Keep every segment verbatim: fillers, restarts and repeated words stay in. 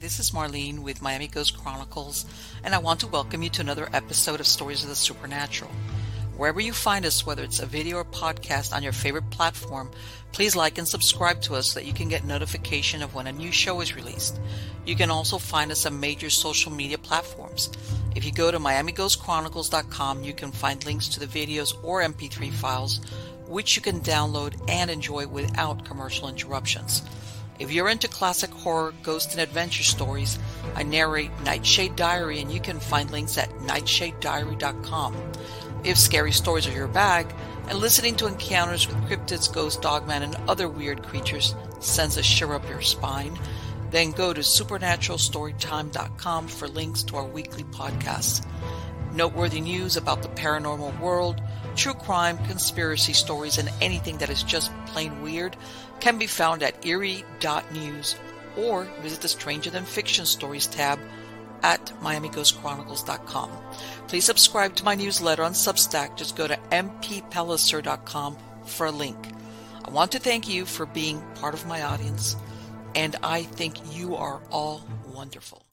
This is Marlene with Miami Ghost Chronicles, and I want to welcome you to another episode of Stories of the Supernatural. Wherever you find us, whether it's a video or podcast on your favorite platform, please like and subscribe to us so that you can get notification of when a new show is released. You can also find us on major social media platforms. If you go to miami ghost chronicles dot com, you can find links to the videos or M P three files, which you can download and enjoy without commercial interruptions. If you're into classic horror, ghost, and adventure stories, I narrate Nightshade Diary, and you can find links at nightshade diary dot com. If scary stories are your bag, and listening to encounters with cryptids, ghosts, dogman, and other weird creatures sends a shiver up your spine, then go to supernatural storytime dot com for links to our weekly podcasts. Noteworthy news about the paranormal world, true crime, conspiracy stories, and anything that is just plain weird can be found at eerie dot news or visit the Stranger Than Fiction Stories tab at miami ghost chronicles dot com. Please subscribe to my newsletter on Substack. Just go to m p pelliser dot com for a link. I want to thank you for being part of my audience, and I think you are all wonderful.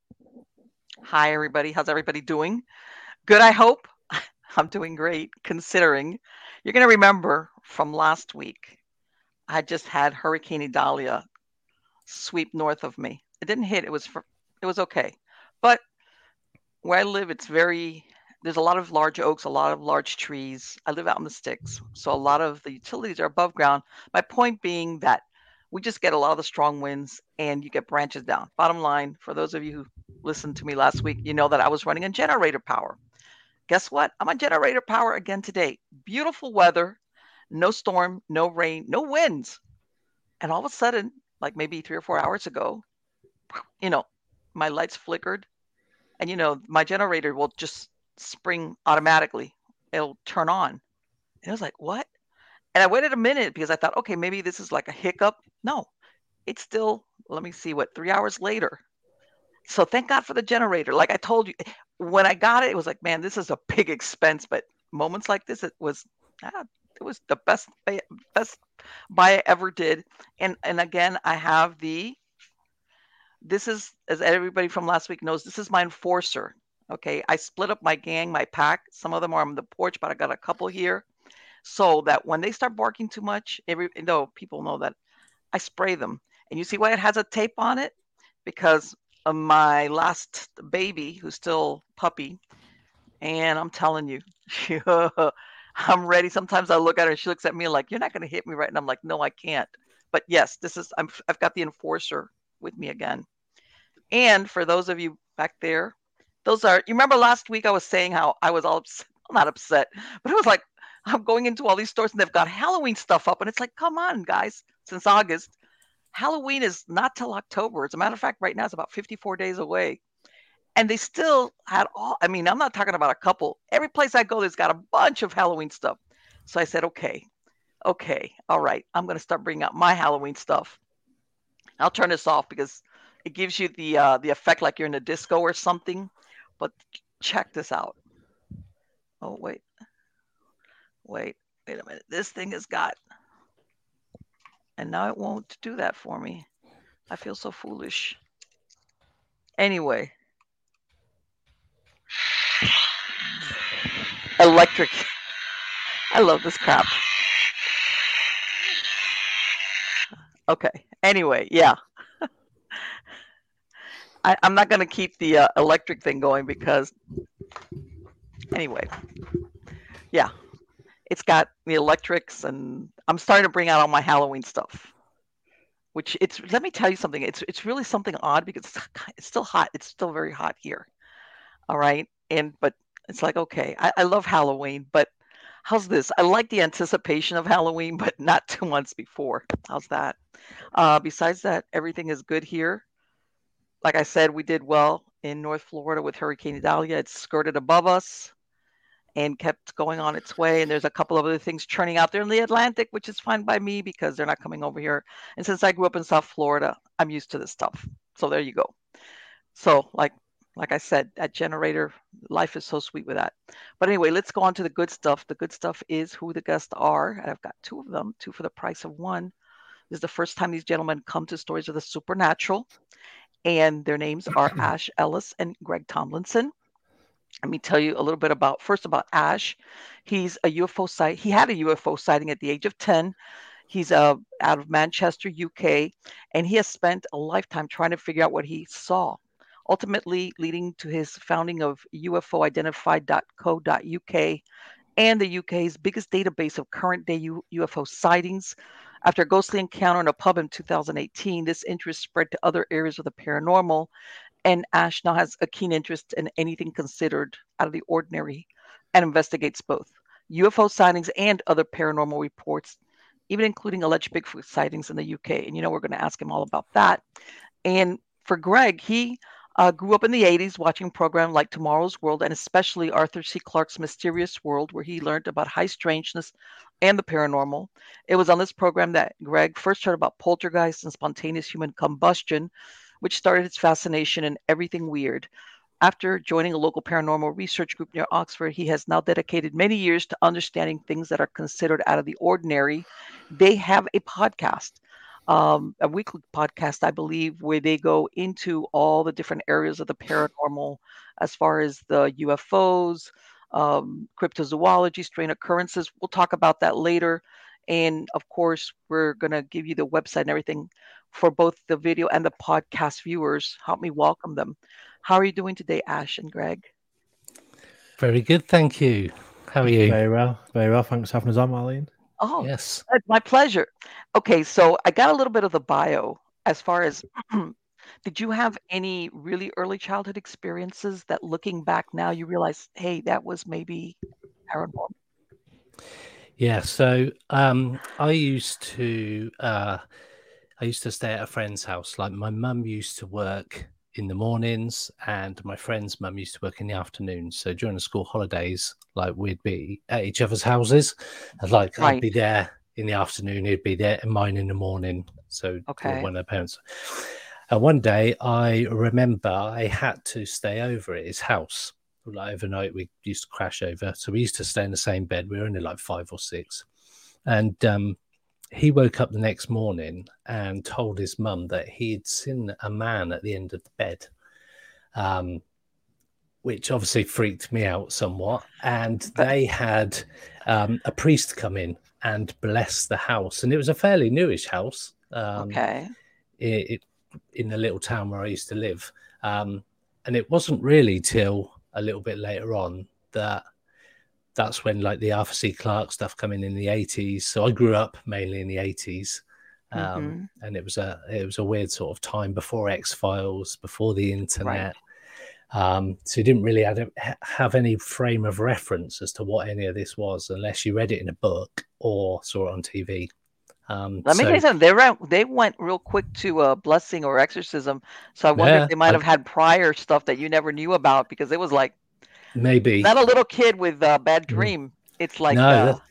Hi, everybody. How's everybody doing? Good, I hope. I'm doing great, considering. You're going to remember from last week, I just had Hurricane Idalia sweep north of me. It didn't hit. It was for, it was okay. But where I live, it's very, there's a lot of large oaks, a lot of large trees. I live out in the sticks. So a lot of the utilities are above ground. My point being that we just get a lot of the strong winds and you get branches down. Bottom line, for those of you who listened to me last week, you know that I was running on generator power. Guess what? I'm on generator power again today. Beautiful weather, no storm, no rain, no winds. And all of a sudden, like maybe three or four hours ago, you know, my lights flickered. And, you know, my generator will just spring automatically. It'll turn on. And I was like, what? And I waited a minute because I thought, okay, maybe this is like a hiccup. No, it's still, let me see, what, three hours later. So thank God for the generator. Like I told you, when I got it, it was like, man, this is a big expense. But moments like this, it was, ah, it was the best, best buy I ever did. And and again, I have the, this is, as everybody from last week knows, this is my enforcer. Okay, I split up my gang, my pack. Some of them are on the porch, but I got a couple here. So that when they start barking too much, every though people know that I spray them. And you see why it has a tape on it? Because of my last baby, who's still puppy, and I'm telling you, I'm ready. Sometimes I look at her and she looks at me like, you're not going to hit me, right? And I'm like, no, I can't. But yes, this is, I'm, I've got the enforcer with me again. And for those of you back there, those are, you remember last week I was saying how I was all upset, not upset, but it was like, I'm going into all these stores and they've got Halloween stuff up. And it's like, come on, guys, since August, Halloween is not till October. As a matter of fact, right now it's about fifty-four days away. And they still had all, I mean, I'm not talking about a couple. Every place I go, there's got a bunch of Halloween stuff. So I said, okay, okay, all right. I'm going to start bringing out my Halloween stuff. I'll turn this off because it gives you the uh, the effect like you're in a disco or something. But check this out. Oh, wait. Wait, wait a minute. This thing has got, and now it won't do that for me. I feel so foolish. Anyway. Electric. I love this crap. Okay. Anyway, yeah. I, I'm not going to keep the uh, electric thing going because, anyway, yeah. It's got the electrics, and I'm starting to bring out all my Halloween stuff. Which it's, let me tell you something. It's it's really something odd because it's, it's still hot. It's still very hot here. All right. And, but it's like, okay, I, I love Halloween, but how's this? I like the anticipation of Halloween, but not two months before. How's that? Uh, besides that, everything is good here. Like I said, we did well in North Florida with Hurricane Idalia. It skirted above us and kept going on its way. And there's a couple of other things churning out there in the Atlantic, which is fine by me because they're not coming over here. And since I grew up in South Florida, I'm used to this stuff. So there you go. So like like I said, that generator, life is so sweet with that. But anyway, let's go on to the good stuff. The good stuff is who the guests are. And I've got two of them, two for the price of one. This is the first time these gentlemen come to Stories of the Supernatural. and their names are Ash Ellis and Greg Tomlinson. Let me tell you a little bit about first about Ash. He's a U F O sight. He had a U F O sighting at the age of ten. He's uh, out of Manchester, U K, and he has spent a lifetime trying to figure out what he saw, ultimately leading to his founding of U F O identified dot co dot U K and the U K's biggest database of current day U- UFO sightings. After a ghostly encounter in a pub in two thousand eighteen, this interest spread to other areas of the paranormal, and Ash now has a keen interest in anything considered out of the ordinary and investigates both U F O sightings and other paranormal reports, even including alleged Bigfoot sightings in the U K. And you know, we're going to ask him all about that. And for Greg, he uh, grew up in the eighties watching programs like Tomorrow's World and especially Arthur C. Clarke's Mysterious World, where he learned about high strangeness and the paranormal. It was on this program that Greg first heard about poltergeists and spontaneous human combustion, which started his fascination in everything weird. After joining a local paranormal research group near Oxford, he has now dedicated many years to understanding things that are considered out of the ordinary. They have a podcast, um, a weekly podcast, I believe, where they go into all the different areas of the paranormal as far as the U F Os, um, cryptozoology, strange occurrences. We'll talk about that later. And of course, we're going to give you the website and everything for both the video and the podcast viewers. Help me welcome them. How are you doing today, Ash and Greg? Very good, thank you. How are you? Very well, very well. Thanks for having us on, Marlene. Oh, yes, it's my pleasure. Okay, so I got a little bit of the bio as far as did you have any really early childhood experiences that looking back now you realize, hey, that was maybe paranormal? Yeah, so um, I used to uh, I used to stay at a friend's house. Like my mum used to work in the mornings and my friend's mum used to work in the afternoons. So during the school holidays, like we'd be at each other's houses. And like Right. I'd be there in the afternoon, he'd be there in mine in the morning. So Okay. one of their parents. And one day I remember I had to stay over at his house. Like overnight, we used to crash over. So we used to stay in the same bed. We were only like five or six. And um, he woke up the next morning and told his mum that he'd seen a man at the end of the bed, um, which obviously freaked me out somewhat. And they had um, a priest come in and bless the house. And it was a fairly newish house. Um, okay. It, it, in the little town where I used to live. Um, and it wasn't really till a little bit later on that that's when like the Arthur C. Clarke stuff coming in the eighties. So I grew up mainly in the eighties. Um, mm-hmm. And it was a it was a weird sort of time before X-Files, before the internet. Right. Um, so you didn't really have, have any frame of reference as to what any of this was unless you read it in a book or saw it on T V. Um, Let me so, tell you something. They ran, they went real quick to a blessing or exorcism. So I wonder yeah, if they might I, have had prior stuff that you never knew about because it was like maybe not a little kid with a bad dream. It's like no, uh, that,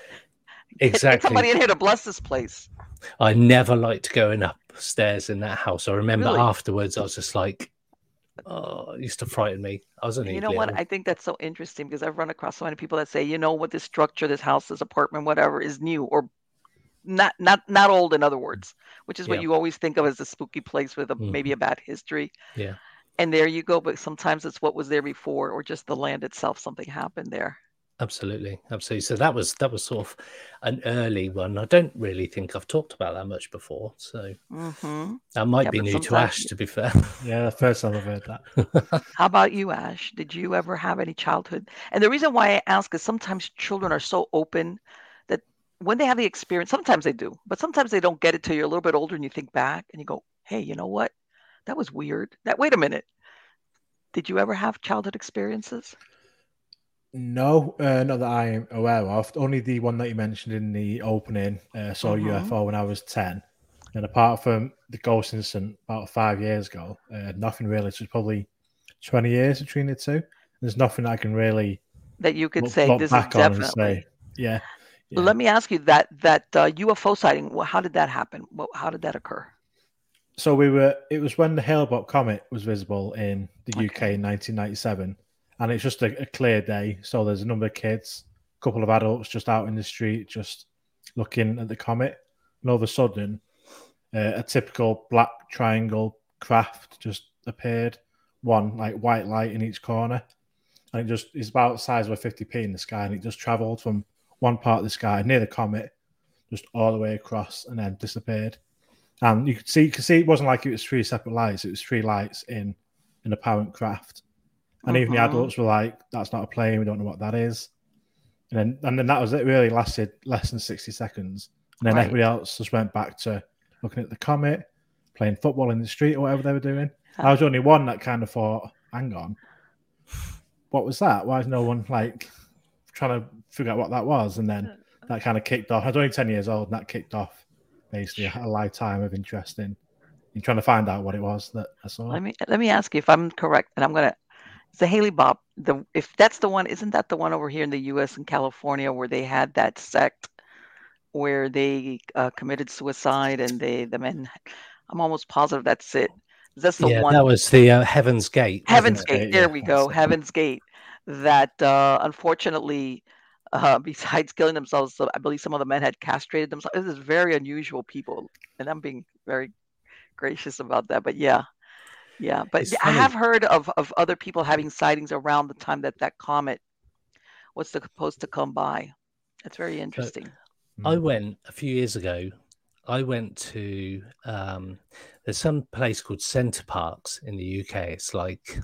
exactly. Get somebody in here to bless this place. I never liked going upstairs in that house. I remember really? afterwards, I was just like, oh, it used to frighten me. I was only You know little. what? I think that's so interesting because I've run across so many people that say, you know what, this structure, this house, this apartment, whatever, is new or not not not old, in other words, which is what yeah. you always think of as a spooky place with a, mm-hmm. maybe a bad history. Yeah. And there you go. But sometimes it's what was there before or just the land itself. Something happened there. Absolutely. Absolutely. So that was that was sort of an early one. I don't really think I've talked about that much before. So mm-hmm. that might yeah, be new sometimes... to Ash, to be fair. Yeah, the first time I've heard that. How about you, Ash? Did you ever have any childhood? And the reason why I ask is sometimes children are so open that when they have the experience, sometimes they do, but sometimes they don't get it till you're a little bit older and you think back and you go, hey, you know what? That was weird. That wait a minute. Did you ever have childhood experiences? No, uh, not that I am aware of. Only the one that you mentioned in the opening. Uh, saw mm-hmm. a U F O when I was ten. And apart from the ghost incident about five years ago, uh, nothing really. So it's probably twenty years between the two. There's nothing I can really that you could look, say look this back is on definitely. And say, yeah, yeah. Let me ask you that that uh, U F O sighting. Well, how did that happen? Well, how did that occur? So we were. It was when the Hale-Bopp comet was visible in the okay. U K in nineteen ninety-seven, and it's just a, a clear day. So there's a number of kids, a couple of adults just out in the street, just looking at the comet, and all of a sudden, uh, a typical black triangle craft just appeared, one like white light in each corner, and it just is about the size of a fifty p in the sky, and it just travelled from one part of the sky near the comet, just all the way across, and then disappeared. And you could see, you could see it wasn't like it was three separate lights; it was three lights in an apparent craft. And Mhm. even the adults were like, "That's not a plane. We don't know what that is." And then, and then that was it. Really lasted less than sixty seconds. And then Right. everybody else just went back to looking at the comet, playing football in the street or whatever they were doing. I was the only one that kind of thought, "Hang on, what was that? Why is no one like trying to figure out what that was?" And then that kind of kicked off. I was only ten years old, and that kicked off basically a lifetime of interest in, in trying to find out what it was that I saw. Let me let me ask you if I'm correct, and I'm gonna. It's the Haley Bob. The if that's the one, isn't that the one over here in the U S and California where they had that sect where they uh, committed suicide and they the men? I'm almost positive that's it. That's the yeah, one. that was the uh, Heaven's Gate. wasn't Heaven's it? Gate. Gate, There yeah, we that's go. it. Heaven's Gate. That uh, unfortunately, uh, besides killing themselves, I believe some of the men had castrated themselves. This is very unusual people, and I'm being very gracious about that. But yeah, yeah. But It's I have funny. heard of of other people having sightings around the time that that comet was supposed to come by. That's very interesting. I went a few years ago. I went to um, there's some place called Centre Parks in the U K. It's like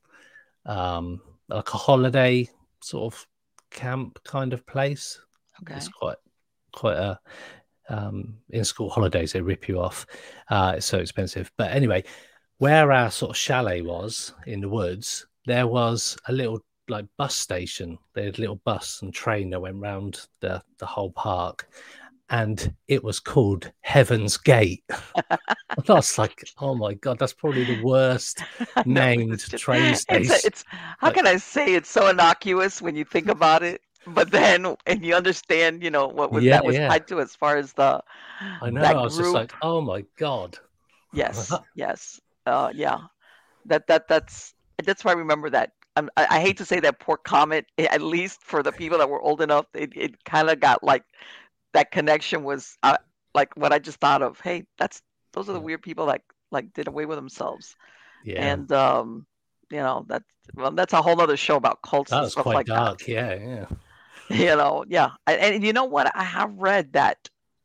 um, like a holiday sort of camp kind of place. Okay. It's quite quite a um, in school holidays they rip you off. Uh, it's so expensive. But anyway, where our sort of chalet was in the woods, there was a little like bus station. They had a little bus and train that went round the the whole park, and it was called Heaven's Gate. And I was like, oh my god, that's probably the worst I know, named it's just- train it's, station. a- it's how Like- can I say it's so innocuous when you think about it, but then and you understand, you know, what was Yeah, that was yeah. tied to as far as the I know. that I was just group. like, oh my god. Yes, yes, uh, yeah. That that that's that's why I remember that. Um, I, I hate to say that poor comet. eh, At least for the people that were old enough, it it kind of got like that connection was uh, like what I just thought of. Hey, that's those are the Yeah. weird people that like did away with themselves. Yeah, And um, you know, that's well, that's a whole other show about cults that and was stuff quite like dark. Yeah, yeah. that. You know, yeah. And, and you know what? I have read that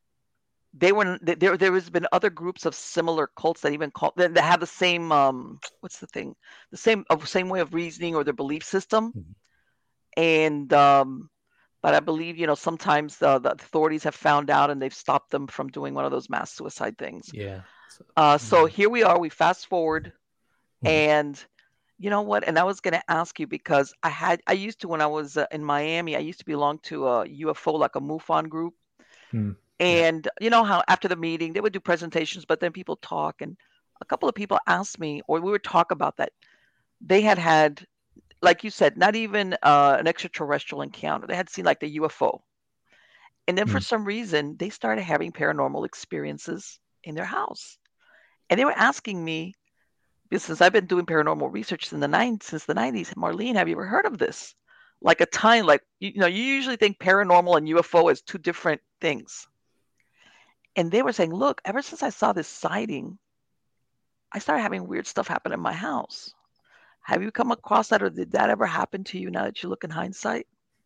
they were th- there. There has been other groups of similar cults that even call that, that have the same um, what's the thing? The same of same way of reasoning or their belief system. Mhm. And um, but I believe you know sometimes the, the authorities have found out and they've stopped them from doing one of those mass suicide things. Yeah. So, Uh, so mm, here we are. We fast forward. Mhm. And you know what? And I was going to ask you because I had, I used to, when I was uh, in Miami, I used to belong to a U F O, like a MUFON group. Hmm. And you know how after the meeting, they would do presentations, but then people talk. And a couple of people asked me, or we would talk about that. They had had, like you said, not even uh, an extraterrestrial encounter. They had seen like the U F O. And then for Hmm. some reason, they started having paranormal experiences in their house. And they were asking me, because since I've been doing paranormal research in the nine since the nineties, Marlene, have you ever heard of this? Like a time, like you, you know, you usually think paranormal and U F O as two different things. And they were saying, look, ever since I saw this sighting, I started having weird stuff happen in my house. Have you come across that, or did that ever happen to you? Now that you look in hindsight,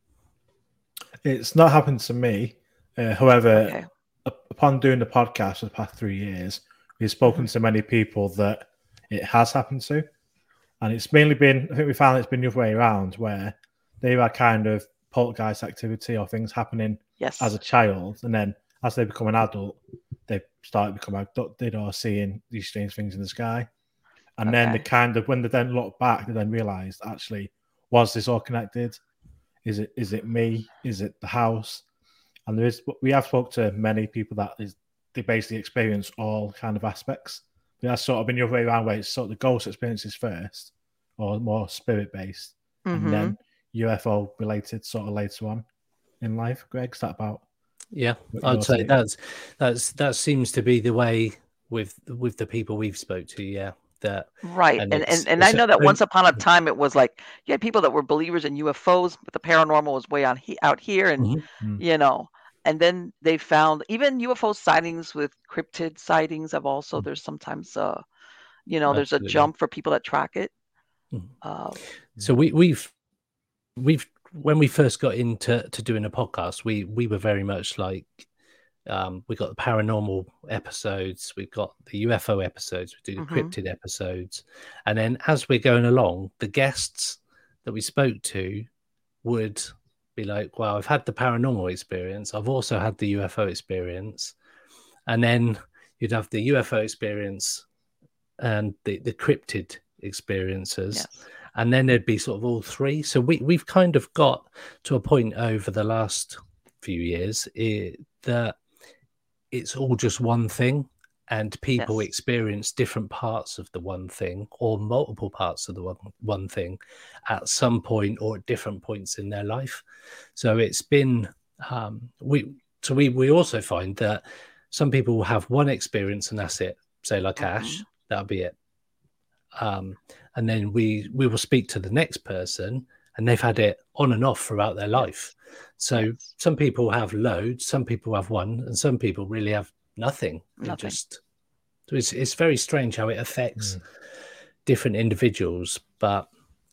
It's not happened to me. Uh, however, okay, up- upon doing the podcast for the past three years, we've spoken to many people that it has happened to. And it's mainly been, I think we found it's been the other way around, where they've had kind of poltergeist activity or things happening yes, as a child. And then as they become an adult, they start to become abducted or seeing these strange things in the sky. And then they Okay. kind of, when they then look back, they then realised, actually, was this all connected? Is it is it me? Is it the house? And there is, we have spoke to many people that is they basically experience all kind of aspects. But that's sort of been the other way around, where it's sort of the ghost experiences first, or more spirit based, Mhm. and then U F O related sort of later on in life. Greg, is that about? Yeah, what I'd you're say saying? that's that's that seems to be the way with with the people we've spoke to. Yeah, that Right. and And it's and, and I it's know that a- once upon a time it was like you had people that were believers in U F Os, but the paranormal was way on he, out here, and Mhm. Mm. you know, and then they found even U F O sightings with cryptid sightings of also Mm. there's sometimes uh You know, there's Absolutely. a jump for people that track it. Mhm. Uh, So we, we've we've when we first got into to doing a podcast, we we were very much like um, we got the paranormal episodes, we've got the U F O episodes, we do the Mhm. cryptid episodes, and then as we're going along, the guests that we spoke to would be like, "Well, I've had the paranormal experience, I've also had the U F O experience," and then you'd have the U F O experience and the the cryptid experiences. yes. And then there'd be sort of all three. So we, we've kind of got to a point over the last few years it, that it's all just one thing, and people Yes. experience different parts of the one thing or multiple parts of the one, one thing at some point or at different points in their life. So it's been, um, we, so we, we also find that some people will have one experience and that's it. Say like Mhm. Ash, that'll be it. Um, and then we we will speak to the next person and they've had it on and off throughout their life. So Yes. some people have loads, some people have one, and some people really have nothing. They Nothing. just so it's it's very strange how it affects Mm. different individuals, but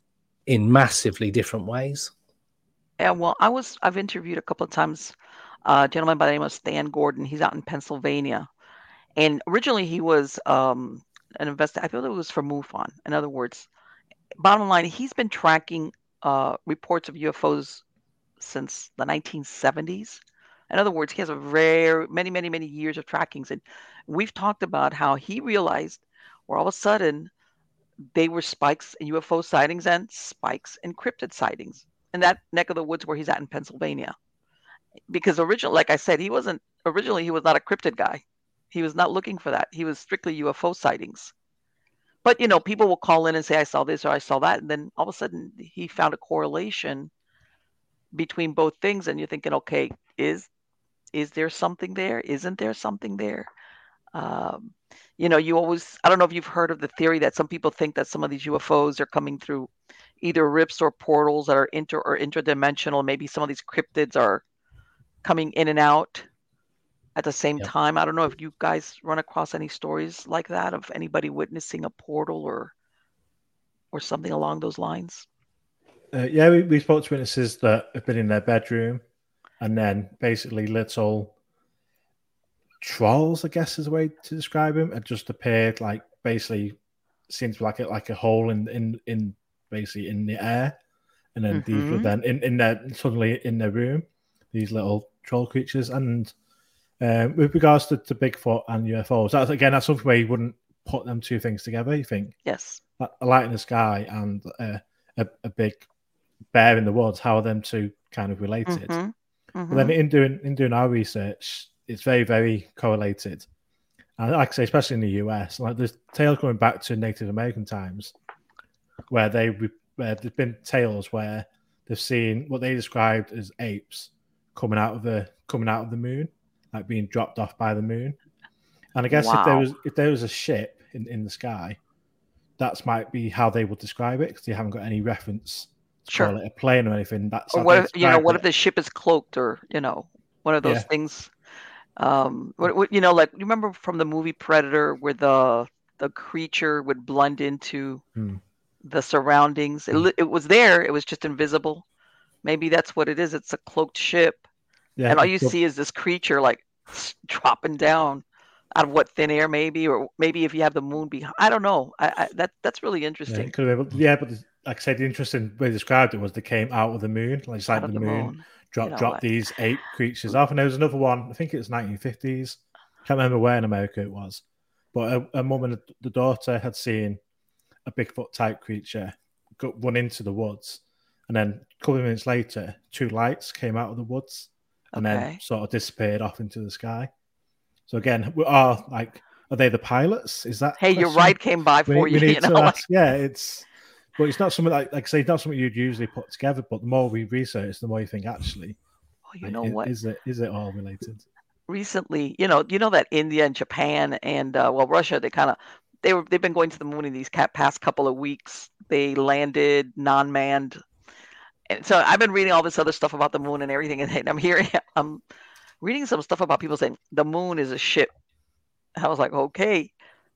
in massively different ways. Yeah, well, I was I've interviewed a couple of times uh, a gentleman by the name of Stan Gordon. He's out in Pennsylvania, and originally he was um, an investor. I feel it was for MUFON. In other words, bottom line, he's been tracking uh, reports of U F Os since the nineteen seventies. In other words, he has a very many, many, many years of trackings, and we've talked about how he realized where all of a sudden they were spikes in U F O sightings and spikes in cryptid sightings in that neck of the woods where he's at in Pennsylvania. Because originally, like I said, he wasn't originally he was not a cryptid guy. He was not looking for that. He was strictly U F O sightings. But you know, people will call in and say, I saw this or I saw that, and then all of a sudden he found a correlation between both things, and you're thinking, okay, is is there something there? Isn't there something there? Um, you know, you always, I don't know if you've heard of the theory that some people think that some of these U F Os are coming through either rips or portals that are inter or interdimensional. Maybe some of these cryptids are coming in and out at the same Yep. time. I don't know if you guys run across any stories like that of anybody witnessing a portal or or something along those lines. Uh, yeah, we, we spoke to witnesses that have been in their bedroom, and then basically little trolls, I guess is the way to describe them, had just appeared, like basically seems like a, like a hole in in in basically in the air, and then these were Mhm. then in in their suddenly in their room, these little troll creatures. And um, with regards to, to Bigfoot and U F Os, that's again that's something where you wouldn't put them two things together. You think Yes. a light in the sky and uh, a a big bear in the woods, how are them two kind of related? Mhm. But then Mhm. in doing in doing our research, it's very very correlated, and like I say, especially in the U S, like there's tales going back to Native American times, where they where there's been tales where they've seen what they described as apes coming out of the coming out of the moon, like being dropped off by the moon. And I guess if there Wow. was if there was a ship in, in the sky, that might be how they would describe it, because they haven't got any reference to Sure. call it a plane or anything. That's Or how what they if, you know, described what if it. the ship is cloaked, or, you know, one of those Yeah. things. Um, what, what, you know, like you remember from the movie Predator where the the creature would blend into Hmm. the surroundings. It, Hmm. li- it was there, it was just invisible. Maybe that's what it is. It's a cloaked ship, Yeah, and all you but- see is this creature like s- dropping down out of what, thin air, maybe, or maybe if you have the moon behind. I don't know. I, I that that's really yeah, interesting. it could have been, but, yeah, but the- like I said, the interesting way they described it was they came out of the moon, like it's like Out of the the moon, moon. drop You know, drop like- these ape creatures off. And there was another one, I think it was nineteen fifties. Can't remember where in America it was, but a, a mum and a, the daughter had seen a Bigfoot type creature go, run into the woods, and then a couple of minutes later, two lights came out of the woods and then Okay. sort of disappeared off into the sky. So again, we are like, are they the pilots? Is that Hey, your question ride came by we, for we you. need You to know, like, ask? Yeah, it's, but it's not something like like I say, it's not something you'd usually put together. But the more we research, the more you think actually, oh, you like, know i- what? is it is it all related? Recently, you know, you know that India and Japan and uh, well, Russia, they kind of they were they've been going to the moon in these ca- past couple of weeks. They landed non-manned, and so I've been reading all this other stuff about the moon and everything, and I'm hearing I'm reading some stuff about people saying the moon is a ship. I was like, okay,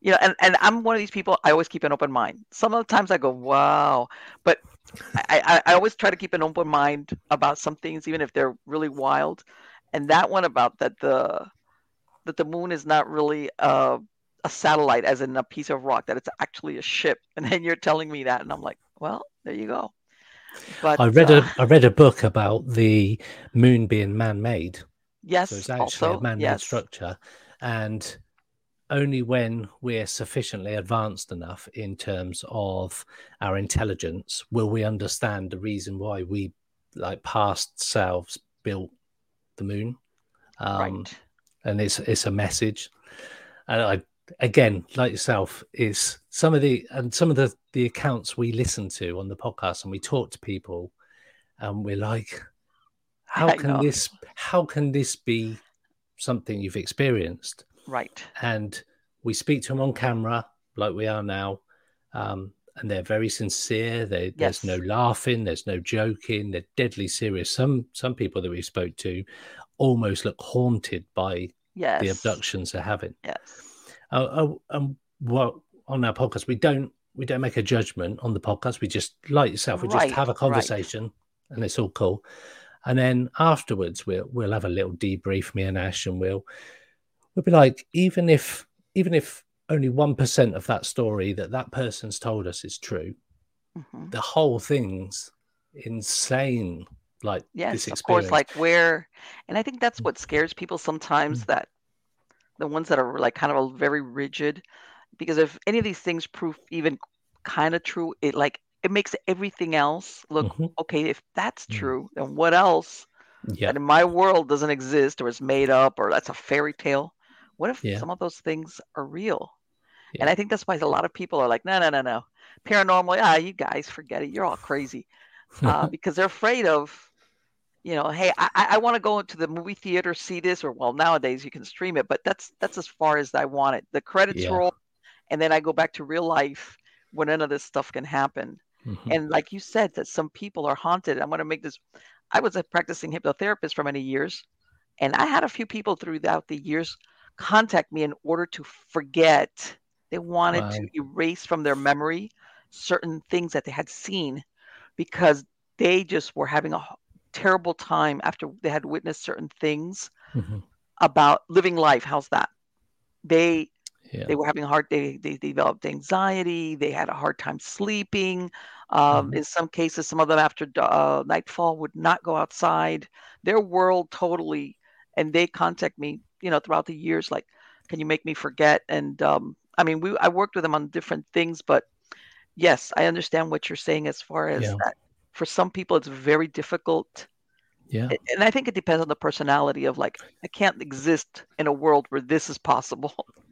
you know, and, and I'm one of these people, I always keep an open mind. Some of the times I go, wow. But I, I, I always try to keep an open mind about some things, even if they're really wild. And that one about that the that the moon is not really a, a satellite, as in a piece of rock, that it's actually a ship. And then you're telling me that, and I'm like, well, there you go. But I read uh, a I read a book about the moon being man-made. yes, So it's actually also a man-made yes, structure, and only when we're sufficiently advanced enough in terms of our intelligence will we understand the reason why we, like past selves, built the moon. Um, right. and it's it's a message. And I, again, like yourself, is some of the and some of the the accounts we listen to on the podcast, and we talk to people, and we're like, how I can know. this how can this be something you've experienced? Right. And we speak to them on camera like we are now, um, and they're very sincere. They, Yes. There's no laughing, there's no joking. They're deadly serious. Some some people that we spoke to almost look haunted by Yes. the abductions they're having. Yes. Uh, uh, um, well, on our podcast, we don't we don't make a judgment on the podcast. We just, like yourself, we Right, just have a right. conversation, and it's all cool. And then afterwards, we'll we'll have a little debrief, me and Ash, and we'll we'll be like, even if even if only one percent of that story that that person's told us is true, Mhm. the whole thing's insane. Like Yes, this of course, experience. like where, and I think that's what scares people sometimes, Mm. that the ones that are like kind of very rigid, because if any of these things prove even kind of true, it like it makes everything else look Mhm. okay. If that's Mm. true, then what else Yeah, that in my world doesn't exist or is made up or that's a fairy tale? What if Yeah. some of those things are real? Yeah. And I think that's why a lot of people are like, no, no, no, no, paranormal. Ah, you guys forget it. You're all crazy, uh, because they're afraid of, you know, hey, I, I want to go into the movie theater, see this, or well, nowadays you can stream it, but that's that's as far as I want it. The credits Yeah. roll, and then I go back to real life when none of this stuff can happen. Mhm. And like you said, that some people are haunted. I'm going to make this. I was a practicing hypnotherapist for many years, and I had a few people throughout the years contact me in order to forget. They wanted Wow. to erase from their memory certain things that they had seen because they just were having a h- terrible time after they had witnessed certain things Mhm. about living life. How's that? They Yeah. they were having a hard they they developed anxiety. They had a hard time sleeping. Um, Mhm. in some cases, some of them after da- uh, nightfall would not go outside. Their world totally, and they contact me, you know, throughout the years, like, can you make me forget? And um, I mean, we I worked with them on different things, but yes, I understand what you're saying as far as Yeah. that. For some people, it's very difficult, Yeah. A- and I think it depends on the personality of like, I can't exist in a world where this is possible.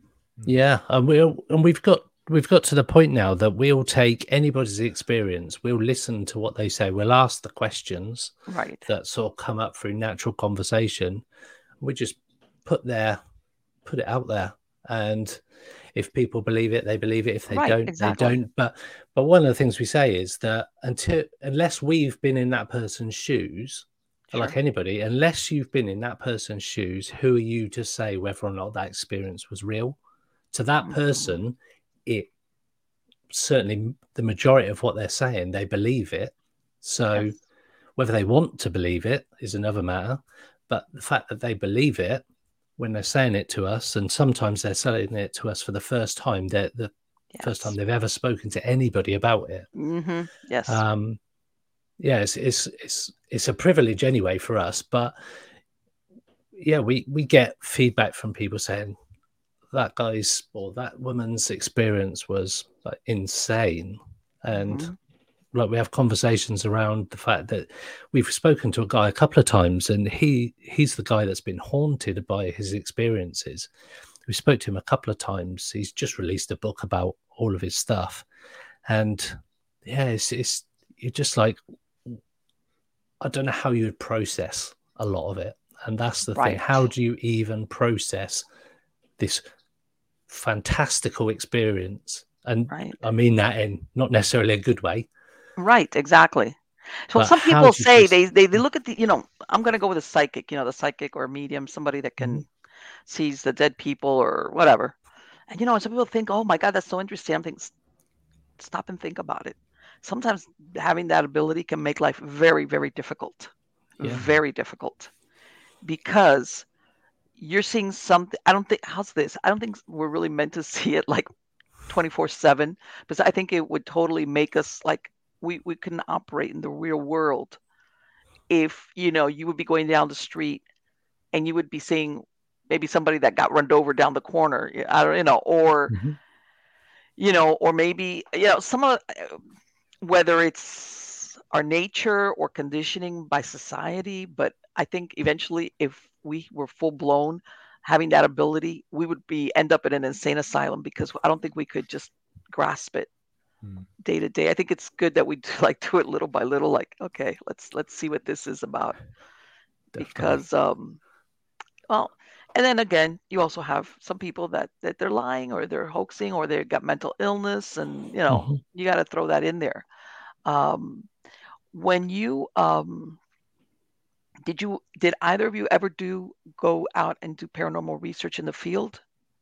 Yeah. And we'll and we've got we've got to the point now that we'll take anybody's experience, we'll listen to what they say, we'll ask the questions Right. that sort of come up through natural conversation. We just put there, put it out there. And if people believe it, they believe it. If they Right, don't, exactly. they don't. But but one of the things we say is that until unless we've been in that person's shoes, like Sure. anybody, unless you've been in that person's shoes, who are you to say whether or not that experience was real? To that Mhm. person, it certainly the majority of what they're saying, they believe it. So Yes. whether they want to believe it is another matter. But the fact that they believe it when they're saying it to us, and sometimes they're saying it to us for the first time, they're the first time Yes. they've ever spoken to anybody about it. hmm Yes. Um, yeah, it's, it's it's it's a privilege anyway for us. But yeah, we we get feedback from people saying that guy's or that woman's experience was like insane, and Mhm. like we have conversations around the fact that we've spoken to a guy a couple of times, and he he's the guy that's been haunted by his experiences. We spoke to him a couple of times. He's just released a book about all of his stuff, and yeah, it's it's you're just like, I don't know how you would process a lot of it, and that's the thing. Right. How do you even process this fantastical experience? And Right. I mean that in not necessarily a good way. Right. Exactly. So But some how people do you say process- they, they they look at the, you know, I'm going to go with a psychic, you know, the psychic or medium, somebody that can Mhm. sees the dead people or whatever. And you know, some people think, oh my God, that's so interesting. I'm thinking, stop and think about it. Sometimes having that ability can make life very, very difficult. Yeah. Very difficult. Because you're seeing something. I don't think, how's this? I don't think we're really meant to see it like twenty-four seven, because I think it would totally make us like, we, we couldn't operate in the real world if, you know, you would be going down the street and you would be seeing maybe somebody that got run over down the corner, I don't, you know, or, mm-hmm. you know, or maybe, you know, some of, whether it's our nature or conditioning by society, but I think eventually if we were full blown having that ability, we would be end up in an insane asylum, because I don't think we could just grasp it mm. day to day. I think it's good that we do, like do it little by little, like, okay, let's, let's see what this is about. Definitely. Because, um, well, and then again, you also have some people that, that they're lying or they're hoaxing or they've got mental illness, and, you know, mm-hmm. you got to throw that in there. Um, when you, um, did you, did either of you ever do, go out and do paranormal research in the field?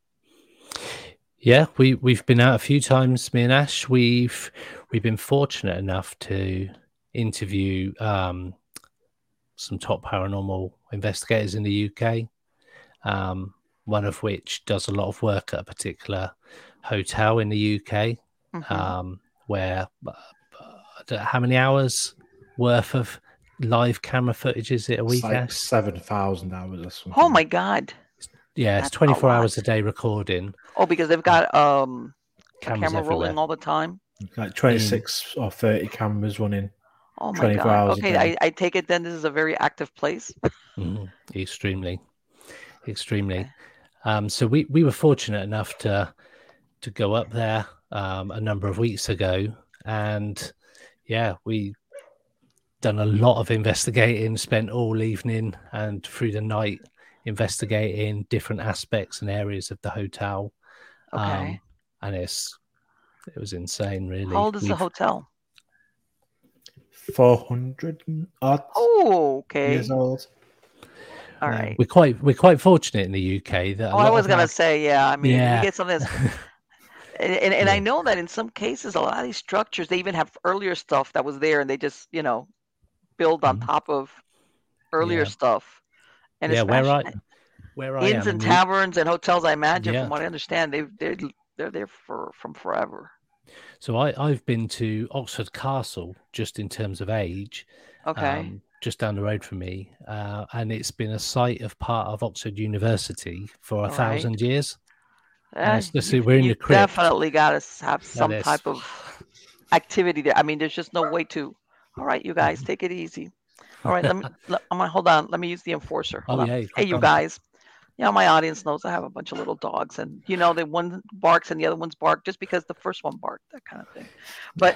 Yeah, we, we've been out a few times, me and Ash. We've, we've been fortunate enough to interview, um, some top paranormal investigators in the U K. Um, one of which does a lot of work at a particular hotel in the U K, mm-hmm. um, where uh, how many hours worth of live camera footage is it a week? Like seven thousand hours or something. Oh my God! Yeah, it's twenty-four hours a day recording. Oh, because they've got um, a camera everywhere. Rolling all the time. Like twenty-six mm. or thirty cameras running. Oh my God! Okay, I, I take it then this is a very active place. mm, extremely. Extremely. Um, so we, we were fortunate enough to to go up there um, a number of weeks ago, and yeah, we done a lot of investigating, spent all evening and through the night investigating different aspects and areas of the hotel. Okay. Um, and it's it was insane, really. How old is We've, the hotel? Four hundred odd. Oh, okay. Years old. All right. We're quite we're quite fortunate in the U K that. Oh, I was gonna our... say, yeah. I mean, yeah. you get something that's, and and, and yeah. I know that in some cases, a lot of these structures, they even have earlier stuff that was there, and they just, you know, build on mm-hmm. top of earlier yeah. stuff. And yeah, where I where I inns am, and taverns and hotels, I imagine, yeah. from what I understand, they've they're they're there for from forever. So I I've been to Oxford Castle just in terms of age. Okay. Um, just down the road from me, uh, and it's been a site of part of Oxford University for a All thousand right. years. Yeah, you, we're in you the crypt. Definitely got to have some type of activity there. I mean, there's just no way to. All right, you guys, take it easy. All right, let me. let, I'm gonna hold on. Let me use the enforcer. Hold oh on. yeah. Hey, you guys. You know, my audience knows I have a bunch of little dogs, and you know, the one barks and the other one's bark just because the first one barked, that kind of thing. But.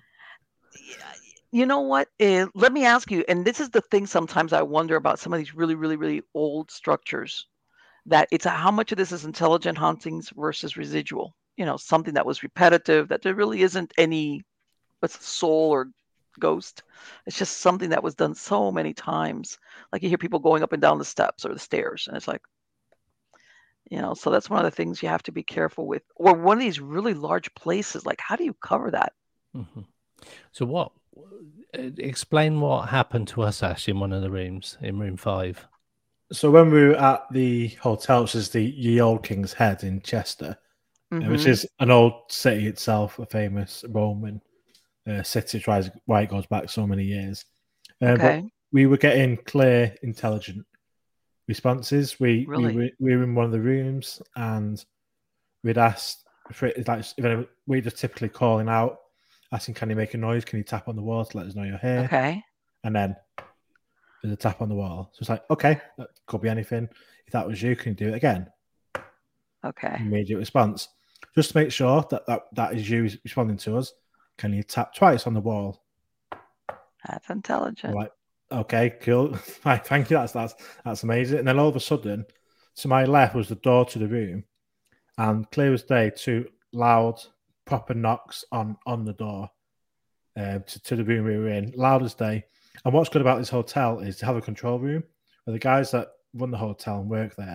You know what? Uh, let me ask you, and this is the thing sometimes I wonder about some of these really, really, really old structures, that it's a, how much of this is intelligent hauntings versus residual, you know, something that was repetitive, that there really isn't any what's soul or ghost. It's just something that was done so many times. Like you hear people going up and down the steps or the stairs, and it's like, you know, so that's one of the things you have to be careful with. Or one of these really large places, like how do you cover that? Mm-hmm. So what? Explain what happened to us, Ash, in one of the rooms, in room five. So when we were at the hotel, which is the Ye Old King's Head in Chester, mm-hmm. which is an old city itself, a famous Roman uh, city, which is why it goes back so many years. Uh, okay. But we were getting clear, intelligent responses. We, really? we, were, we were in one of the rooms, and we'd asked, for it, like, we're just typically calling out, asking, can you make a noise? Can you tap on the wall to let us know you're here? Okay. And then there's a tap on the wall. So it's like, okay, that could be anything. If that was you, can you do it again? Okay. Immediate response. Just to make sure that that, that is you responding to us, can you tap twice on the wall? That's intelligent. We're like, okay, cool. Thank you. That's, that's, that's amazing. And then all of a sudden, to my left was the door to the room. And clear as day, two loud, proper knocks on, on the door uh, to, to the room we were in, loud as day. And what's good about this hotel is to have a control room where the guys that run the hotel and work there,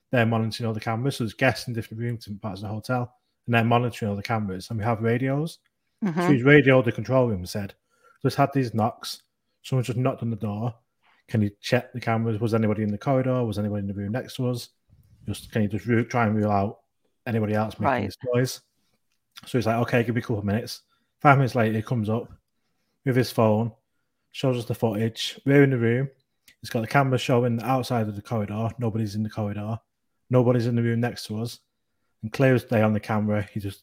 they're monitoring all the cameras. So there's guests in different rooms in parts of the hotel, and they're monitoring all the cameras. And we have radios. Mm-hmm. So he's radioed the control room and said, just had these knocks. Someone just knocked on the door. Can you check the cameras? Was anybody in the corridor? Was anybody in the room next to us? Just can you just re- try and rule out anybody else making Right. this noise? So he's like, okay, give me a couple of minutes. Five minutes later, he comes up with his phone, shows us the footage. We're in the room. He's got the camera showing outside of the corridor. Nobody's in the corridor. Nobody's in the room next to us. And clear as day on the camera, he just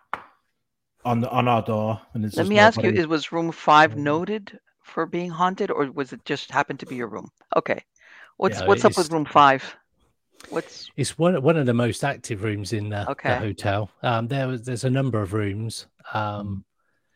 on the, on our door. And there's Let just me ask you: nobody. Is was room five noted for being haunted, or was it just happened to be your room? Okay, what's Yeah, what's up it's- with room five? What's It's one one of the most active rooms in the, Okay. the hotel. Um, there was there's a number of rooms, um,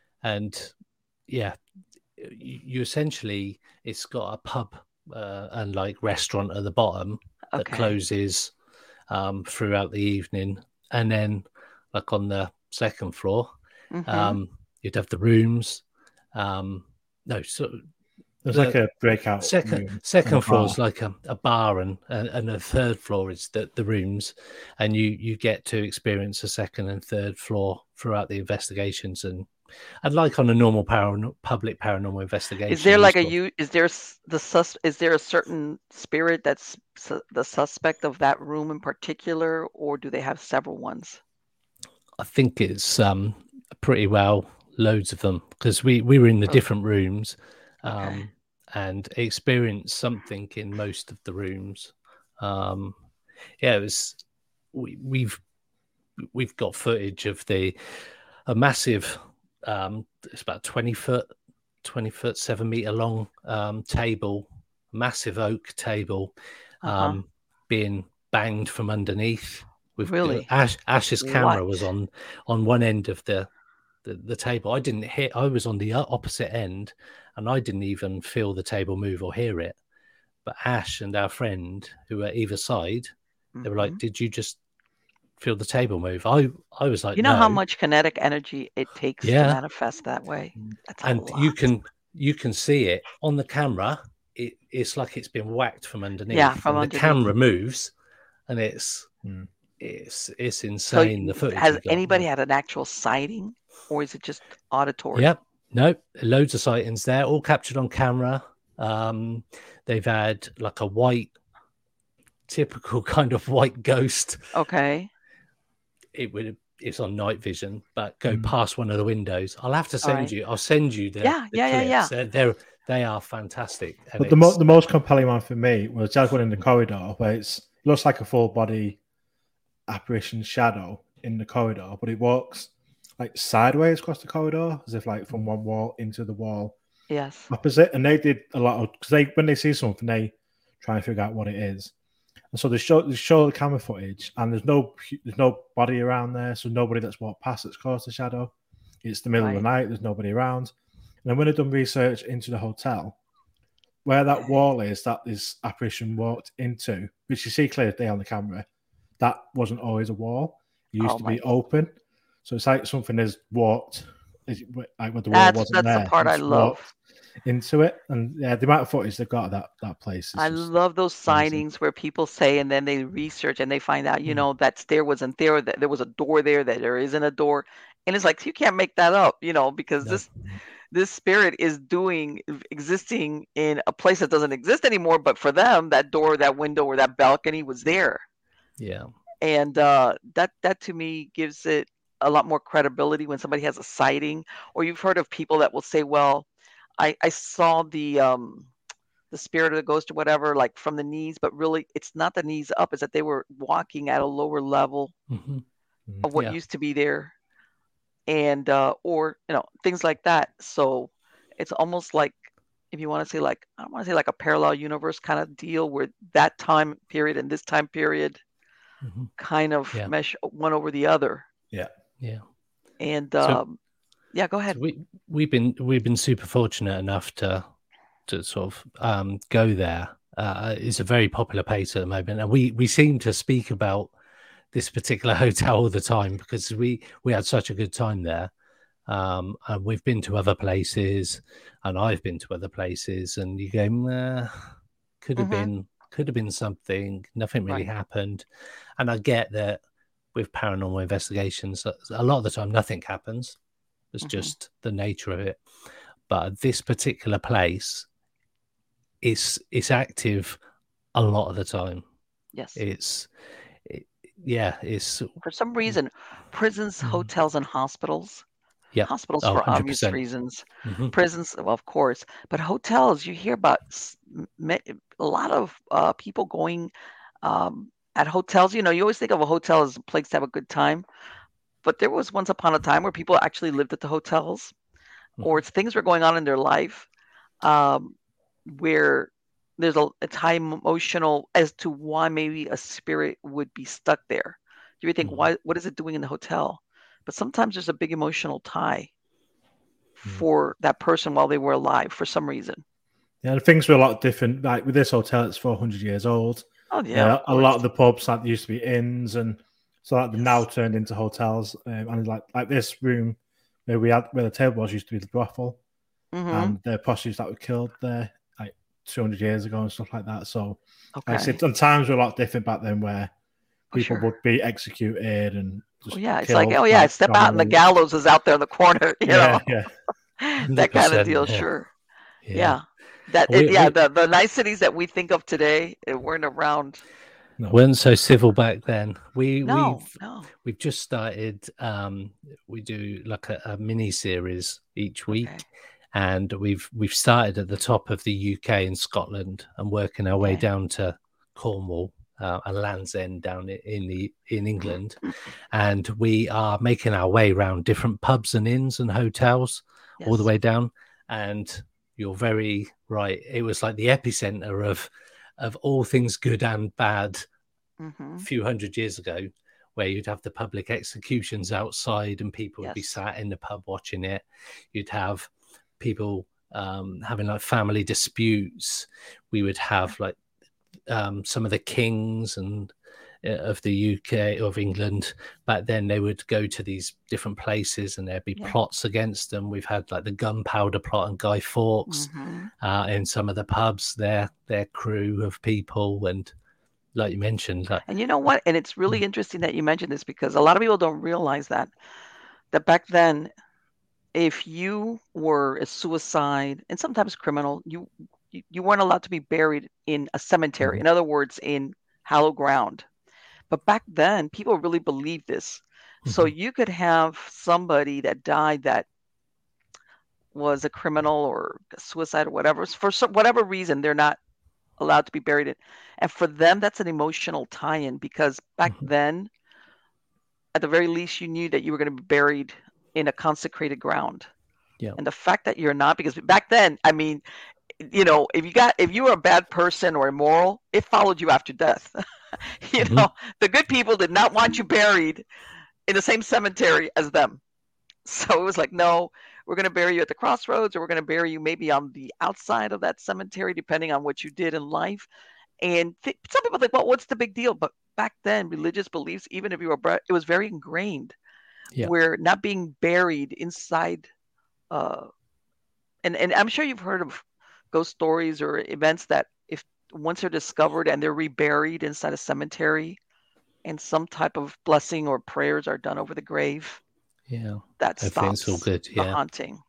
and yeah, you, you essentially it's got a pub uh, and like restaurant at the bottom that okay? closes um, throughout the evening, and then like on the second floor, Mhm. um, you'd have the rooms. Um, no, so There's the- like a breakout second room. second and a floor bar. is like a, a bar, and, and and the third floor is the, the rooms, and you you get to experience the second and third floor throughout the investigations, and and like on a normal paran- public paranormal investigation. Is there you like a sort of- you? Is there s- the sus? Is there a certain spirit that's su- the suspect of that room in particular, or do they have several ones? I think it's um pretty well loads of them, because we we were in the Okay. different rooms, um Okay. and experienced something in most of the rooms. Um yeah, it was we, we've we've got footage of the a massive um it's about twenty foot twenty foot seven meter long um table, massive oak table, Uh-huh. um being banged from underneath. With Really? Ash, Ash's camera What? was on on one end of the, the the table. I didn't hit. I was on the o- opposite end, and I didn't even feel the table move or hear it. But Ash and our friend, who were either side, they were like, Mhm. "Did you just feel the table move?" I I was like, You know "No." how much kinetic energy it takes to Yeah. manifest that way? That's a And lot. you can you can see it on the camera. It, it's like it's been whacked from underneath. Yeah, from and underneath. The camera moves, and it's Hmm. it's it's So insane. you- the footage has you got. anybody had an actual sighting, or is it just auditory? Yep. No, loads of sightings there, all captured on camera. Um, they've had like a white, typical kind of white ghost. Okay. It would it's on night vision, but go Mm. past one of the windows. I'll have to send right. you. I'll send you the, Yeah, the yeah, yeah, clips. yeah. They're, they're they are fantastic. And But the, mo- it's- the most compelling one for me was just one in the corridor where it's, it looks like a full body apparition shadow in the corridor, but it walks like sideways across the corridor as if like from one wall into the wall Yes. opposite. And they did a lot of, because they when they see something, they try and figure out what it is. And so they show they show the camera footage, and there's no there's no body around there, so nobody that's walked past that's caused the shadow. It's the middle of the Right. night. There's nobody around. And then when they've done research into the hotel, where that wall is that this apparition walked into, which you see clear day on the camera, that wasn't always a wall. It used Oh to my- be open. So it's like something has walked, is- like where the wall That's wasn't that's there. the part I it's love. walked into it. And yeah, the amount of footage they've got of that, that place is I just love those amazing. sightings where people say, and then they research and they find out, you Mm. know, that stair wasn't there, that there was a door there, that there isn't a door, and it's like you can't make that up, you know, because No. this this spirit is doing existing in a place that doesn't exist anymore, but for them, that door, that window, or that balcony was there, yeah. and uh, that that to me gives it a lot more credibility when somebody has a sighting, or you've heard of people that will say, well, I I saw the um the spirit of the ghost or whatever, like from the knees, but really it's not the knees up, it's that they were walking at a lower level hmm of what Yeah. used to be there. And uh or you know, things like that. So it's almost like, if you want to say, like, I don't want to say like a parallel universe kind of deal, where that time period and this time period hmm kind of Yeah. mesh one over the other. Yeah. And So- um yeah, go ahead. So we we've been we've been super fortunate enough to to sort of um, go there. Uh, it's a very popular place at the moment, and we we seem to speak about this particular hotel all the time because we we had such a good time there. Um, and we've been to other places, and I've been to other places, and you go, nah, could have Mhm. been could have been something. Nothing really Right. happened. And I get that with paranormal investigations, a lot of the time nothing happens. It's Mhm. just the nature of it. But this particular place is it's active a lot of the time. Yes. It's it, yeah, it's For some reason, prisons, Mm. hotels, and hospitals. yeah. Hospitals Oh, for obvious one hundred percent. reasons. Mhm. Prisons, well, of course, but hotels. You hear about s- m- ma- a lot of uh, people going um, at hotels. You know, you always think of a hotel as a place to have a good time, but there was once upon a time where people actually lived at the hotels, or it's things were going on in their life um, where there's a it's high emotional as to why maybe a spirit would be stuck there. You would think, Mhm. why? What is it doing in the hotel? But sometimes there's a big emotional tie Mm. for that person while they were alive for some reason. Yeah, and things were a lot different. Like with this hotel, it's four hundred years old. Oh yeah, Uh, of a lot course. of the pubs like used to be inns, and so like they've now Yes. turned into hotels. Um, and like like this room where we had where the table was used to be the brothel, hmm and the prostitutes that were killed there like two hundred years ago and stuff like that. So like I Okay. said, and times were a lot different back then, where Oh, people sure. would be executed and Oh, just yeah, it's like, killed. oh yeah, Like step out and the family. gallows is out there in the corner, you Yeah, know, yeah. that kind of one hundred percent. deal. Yeah. Sure. Yeah. Yeah. That We, it, yeah, we the the niceties that we think of today it weren't around. No. weren't so civil back then. We No, we've no. we've just started. Um, we do like a, a mini series each week, Okay. and we've we've started at the top of the U K and Scotland, and working our way Okay. down to Cornwall uh, and Land's End down i- in the in England, and we are making our way around different pubs and inns and hotels all the Yes. way down. And you're very right. It was like the epicenter of of all things good and bad hmm a few hundred years ago, where you'd have the public executions outside and people would be Yes. sat in the pub watching it. You'd have people um, having like family disputes. We would have like um, some of the kings and uh, of the U K, of England back then, they would go to these different places and there'd be Yeah. plots against them. We've had like the gunpowder plot and Guy Fawkes hmm uh, in some of the pubs, their their crew of people, and like you mentioned, like And you know what? And it's really interesting that you mentioned this because a lot of people don't realize that that back then, if you were a suicide and sometimes criminal, you you, you weren't allowed to be buried in a cemetery. Mhm. In other words, in hallowed ground. But back then, people really believed this. So Mhm. you could have somebody that died that was a criminal or a suicide or whatever. For some, whatever reason, they're not allowed to be buried in. And for them, that's an emotional tie-in because back Mhm. then, at the very least, you knew that you were going to be buried in a consecrated ground. Yeah. And the fact that you're not, because back then, I mean, you know, if you got if you were a bad person or immoral, it followed you after death. you Mhm. know, the good people did not want you buried in the same cemetery as them. So it was like, no, we're going to bury you at the crossroads, or we're going to bury you maybe on the outside of that cemetery, depending on what you did in life. And th- some people think, well, what's the big deal? But back then, religious beliefs, even if you were, bra- it was very ingrained. Yeah. Where not being buried inside, uh, and and I'm sure you've heard of ghost stories or events that if once they're discovered and they're reburied inside a cemetery, and some type of blessing or prayers are done over the grave, Yeah. that Everything's all stops good. the Yeah. haunting.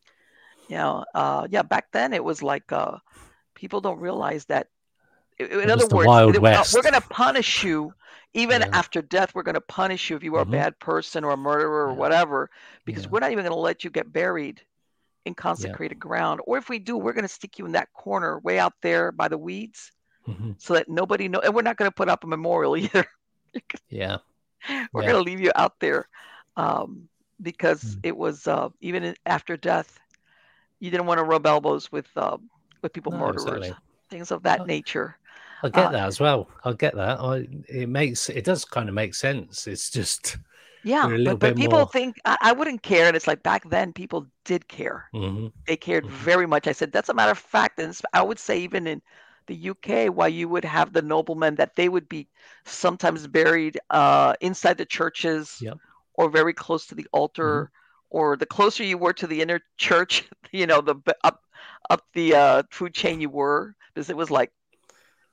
You know, uh, yeah, back then it was like uh, people don't realize that. In It other was the words, Wild it- uh, we're West. going to punish you even Yeah. after death. We're going to punish you if you are a Mhm. bad person or a murderer or Yeah. whatever, because Yeah. we're not even going to let you get buried in consecrated ground. Or if we do, we're going to stick you in that corner way out there by the weeds Mhm. so that nobody know. And we're not going to put up a memorial either. Yeah. We're Yeah. going to leave you out there um, because Mm. it was uh, even in- after death, you didn't want to rub elbows with uh, with people No, murderers, exactly. things of that I, nature. I get Uh, that as well. I get that. I it makes it does kind of make sense. It's just yeah, we're a little but but bit people more. think I, I wouldn't care, and it's like back then people did care. Mhm. They cared Mhm. very much. I said that's a matter of fact, and it's- I would say even in the U K, why you would have the noblemen that they would be sometimes buried uh, inside the churches Yep. or very close to the altar, Mhm. or the closer you were to the inner church, you know, the b- up up the uh, food chain you were, because it was like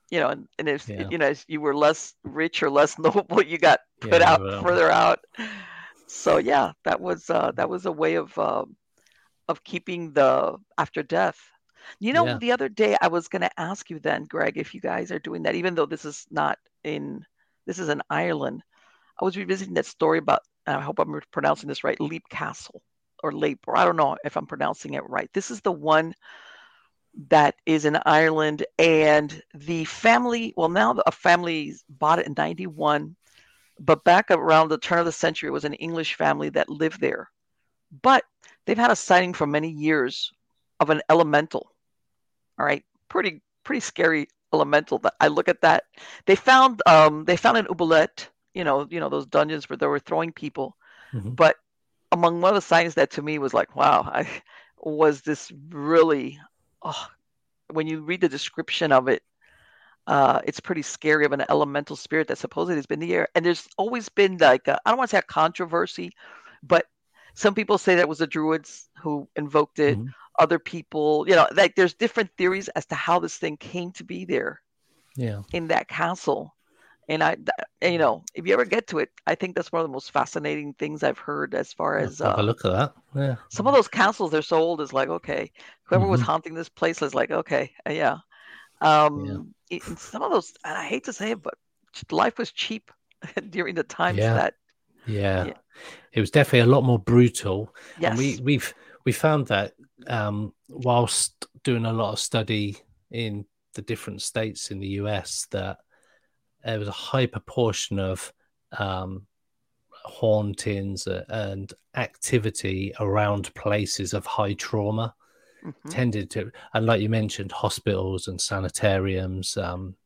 You know, and, and if Yeah. you know if you were less rich or less noble, you got put Yeah, out well, further out. So yeah, that was uh, that was a way of uh, of keeping the after death. You know, yeah. the other day I was going to ask you then, Greg, if you guys are doing that, even though this is not in this is in Ireland. I was revisiting that story about. I hope I'm pronouncing this right. Leap Castle or Leap, or I don't know if I'm pronouncing it right. This is the one that is in Ireland, and the family. Well, now a family bought it in ninety-one, but back around the turn of the century, it was an English family that lived there. But they've had a sighting for many years of an elemental. All right, pretty pretty scary elemental. That I look at that. They found um they found an oubliette. You know, you know those dungeons where they were throwing people. Mhm. But among one of the signs that to me was like, wow, I was this really. Oh, when you read the description of it, uh, it's pretty scary of an elemental spirit that supposedly has been in the air. And there's always been like I don't want to say a controversy, but some people say that it was the Druids who invoked it. Mhm. Other people, you know, like there's different theories as to how this thing came to be there Yeah. in that castle. And I, and, you know, if you ever get to it, I think that's one of the most fascinating things I've heard as far as Have a uh, look at that. Yeah. some of those castles. They're so old. Is like okay, whoever was Mhm. haunting this place is like okay, uh, yeah. Yeah. Um, it- and some of those, and I hate to say it, but life was cheap during the times Yeah. that, Yeah. yeah, It was definitely a lot more brutal. And we yes, we've we found that um whilst doing a lot of study in the different states in the U S, that there was a high proportion of um hauntings uh, and activity around places of high trauma hmm tended to, and like you mentioned, hospitals and sanitariums, um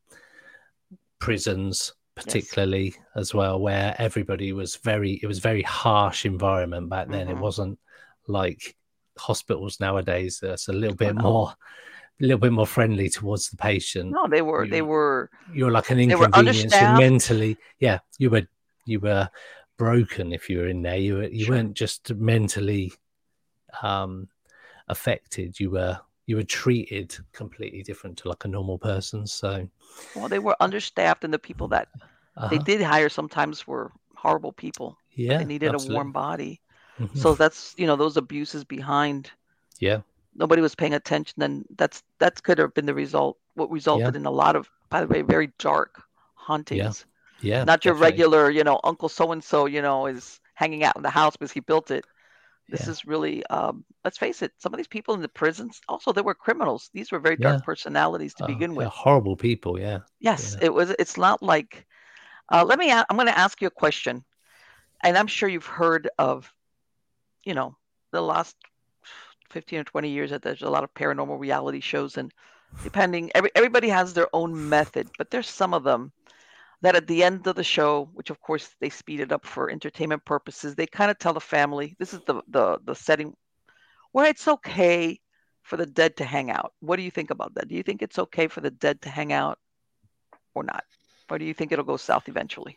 prisons yes, particularly as well, where everybody was very it was very harsh environment back then. It hmm wasn't like hospitals nowadays. That's a little oh bit no, more a little bit more friendly towards the patient. no, they were, they you were, you're like an they were inconvenience. You're understaffed. mentally, yeah, you were you were broken if you were in there. You were you Sure. weren't just mentally um affected. You were you were treated completely different to like a normal person. So Well, they were understaffed, and the people that they uh-huh. did hire sometimes were horrible people, but they Yeah, needed a warm absolutely. body. Mhm. So that's, you know, those abuses behind. Yeah, Nobody was paying attention, then that's that could have been the result. What yeah, resulted in a lot of, by the way, very dark yeah, hauntings. yeah, Not your definitely. regular, you know, Uncle so and so, you know, is hanging out in the house because he built it. This Yeah, is really, um, let's face it, some of these people in the prisons, also, they were criminals. These were very yeah, dark personalities to uh, begin yeah, with. horrible people. Yeah, Yes, yeah. it was. It's not like. Uh, let me. a- I'm going to ask you a question, and I'm sure you've heard of, you know, the last fifteen or twenty years that there's a lot of paranormal reality shows, and depending, every everybody has their own method, but there's some of them that at the end of the show, which of course they speed it up for entertainment purposes, they kind of tell the family this is the the the setting where it's okay for the dead to hang out. What do you think about that? Do you think it's okay for the dead to hang out or not? Or do you think it'll go south eventually?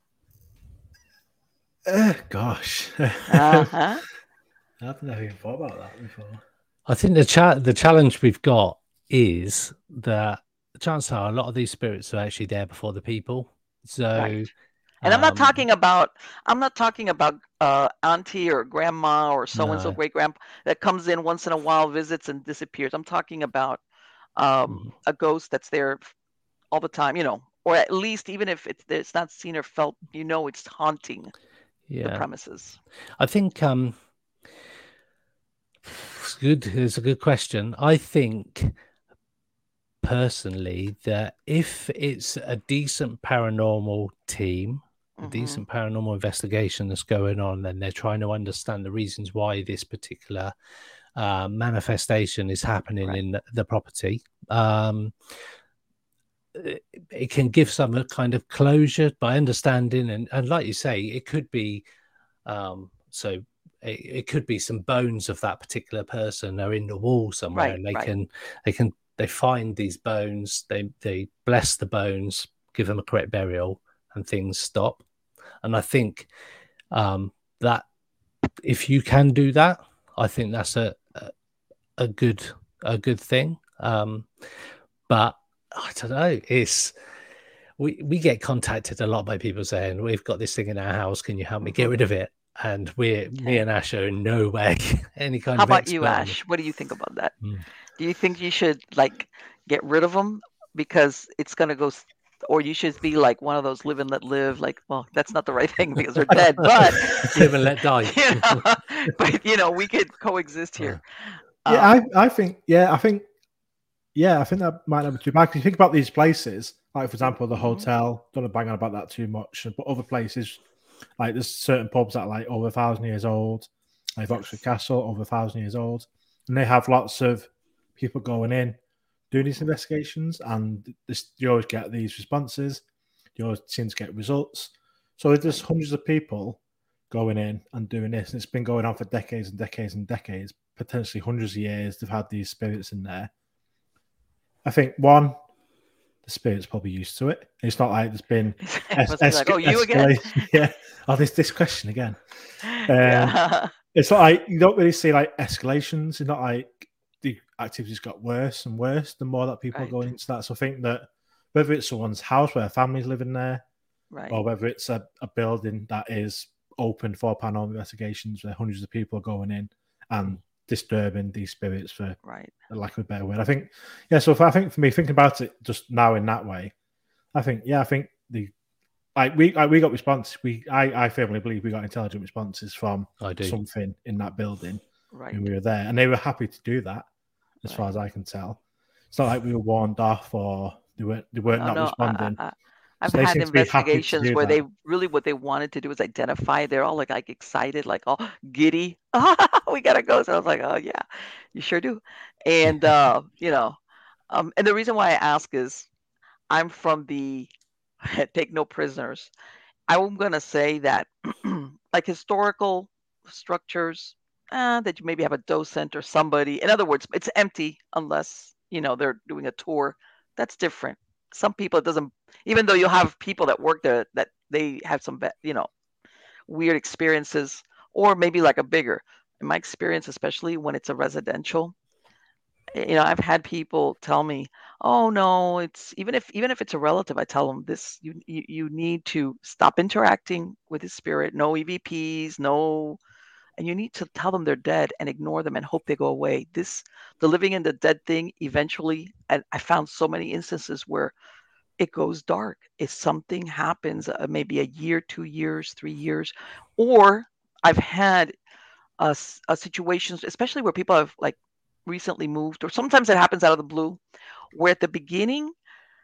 Uh, gosh, Uh-huh. I've never even thought about that before. I think the cha- the challenge we've got is that the chances are a lot of these spirits are actually there before the people. So, Right. And I'm not um, talking about I'm not talking about uh auntie or grandma or so and so no, great grandpa that comes in once in a while, visits and disappears. I'm talking about um mhm, a ghost that's there all the time, you know, or at least even if it's it's not seen or felt, you know, it's haunting the yeah, premises. I think um, it's good. It's a good question. I think personally that if it's a decent paranormal team, a Mm-hmm. decent paranormal investigation that's going on, and they're trying to understand the reasons why this particular uh, manifestation is happening Right. in the, the property, um, it, it can give some a kind of closure by understanding, and, and like you say, it could be um, so it, it could be some bones of that particular person are in the wall somewhere, Right. and they Right. can they can they find these bones, they they bless the bones, give them a correct burial, and things stop. And I think um, that if you can do that, I think that's a a, a good a good thing. Um, but I don't know. It's we we get contacted a lot by people saying, we've got this thing in our house, can you help me get rid of it? And we're okay. me and Ash are in no way any kind How of. How about you, Ash? What do you think about that? Mm. Do you think you should like get rid of them because it's gonna go, or you should be like one of those live and let live? Like, well, that's not the right thing because they're dead, but live and let die. You know, but you know, we could coexist here. Yeah, um, I I think yeah, I think yeah, I think that might not be too bad. Because you think about these places, like for example, the hotel. Don't want to bang on about that too much, but other places. Like there's certain pubs that are like over a thousand years old, like Oxford Castle, over a thousand years old, and they have lots of people going in doing these investigations, and this, you always get these responses, you always seem to get results. So there's hundreds of people going in and doing this, and it's been going on for decades and decades and decades, potentially hundreds of years. They've had these spirits in there. I think one. The spirit's probably used to it. It's not like there's been es- es- like, oh, you again? Yeah. Oh, this this question again. Um, yeah. It's not like you don't really see like escalations. It's not like the activities got worse and worse the more that people right. are going into that. So I think that whether it's someone's house where a family's living there, right. or whether it's a, a building that is open for paranormal investigations where hundreds of people are going in and disturbing these spirits, for right. lack of a better word. I think, yeah, so if, I think for me, thinking about it just now in that way, I think, yeah, I think the, like we like we got response. We, I, I firmly believe we got intelligent responses from something in that building right. when we were there. And they were happy to do that, as right. far as I can tell. It's not like we were warned off or they weren't, they weren't no, not no, responding. I, I, I've so had investigations where that. they really, what they wanted to do is identify. They're all like, like excited, like all giddy. We gotta go. So I was like, oh yeah, you sure do. And uh, you know, um, and the reason why I ask is, I'm from the take no prisoners. I'm gonna say that, like historical structures, uh, that you maybe have a docent or somebody. In other words, it's empty unless you know they're doing a tour. That's different. Some people it doesn't, even though you have people that work there that they have some, you know, weird experiences, or maybe like a bigger. In my experience, especially when it's a residential, you know, I've had people tell me, "Oh no, it's even if even if it's a relative, I tell them this: you you, you need to stop interacting with his spirit. No E V Ps, no." And you need to tell them they're dead and ignore them and hope they go away. This, the living and the dead thing, eventually, and I found so many instances where it goes dark. If something happens, uh, maybe a year, two years, three years, or I've had uh, uh, situations, especially where people have like recently moved, or sometimes it happens out of the blue, where at the beginning,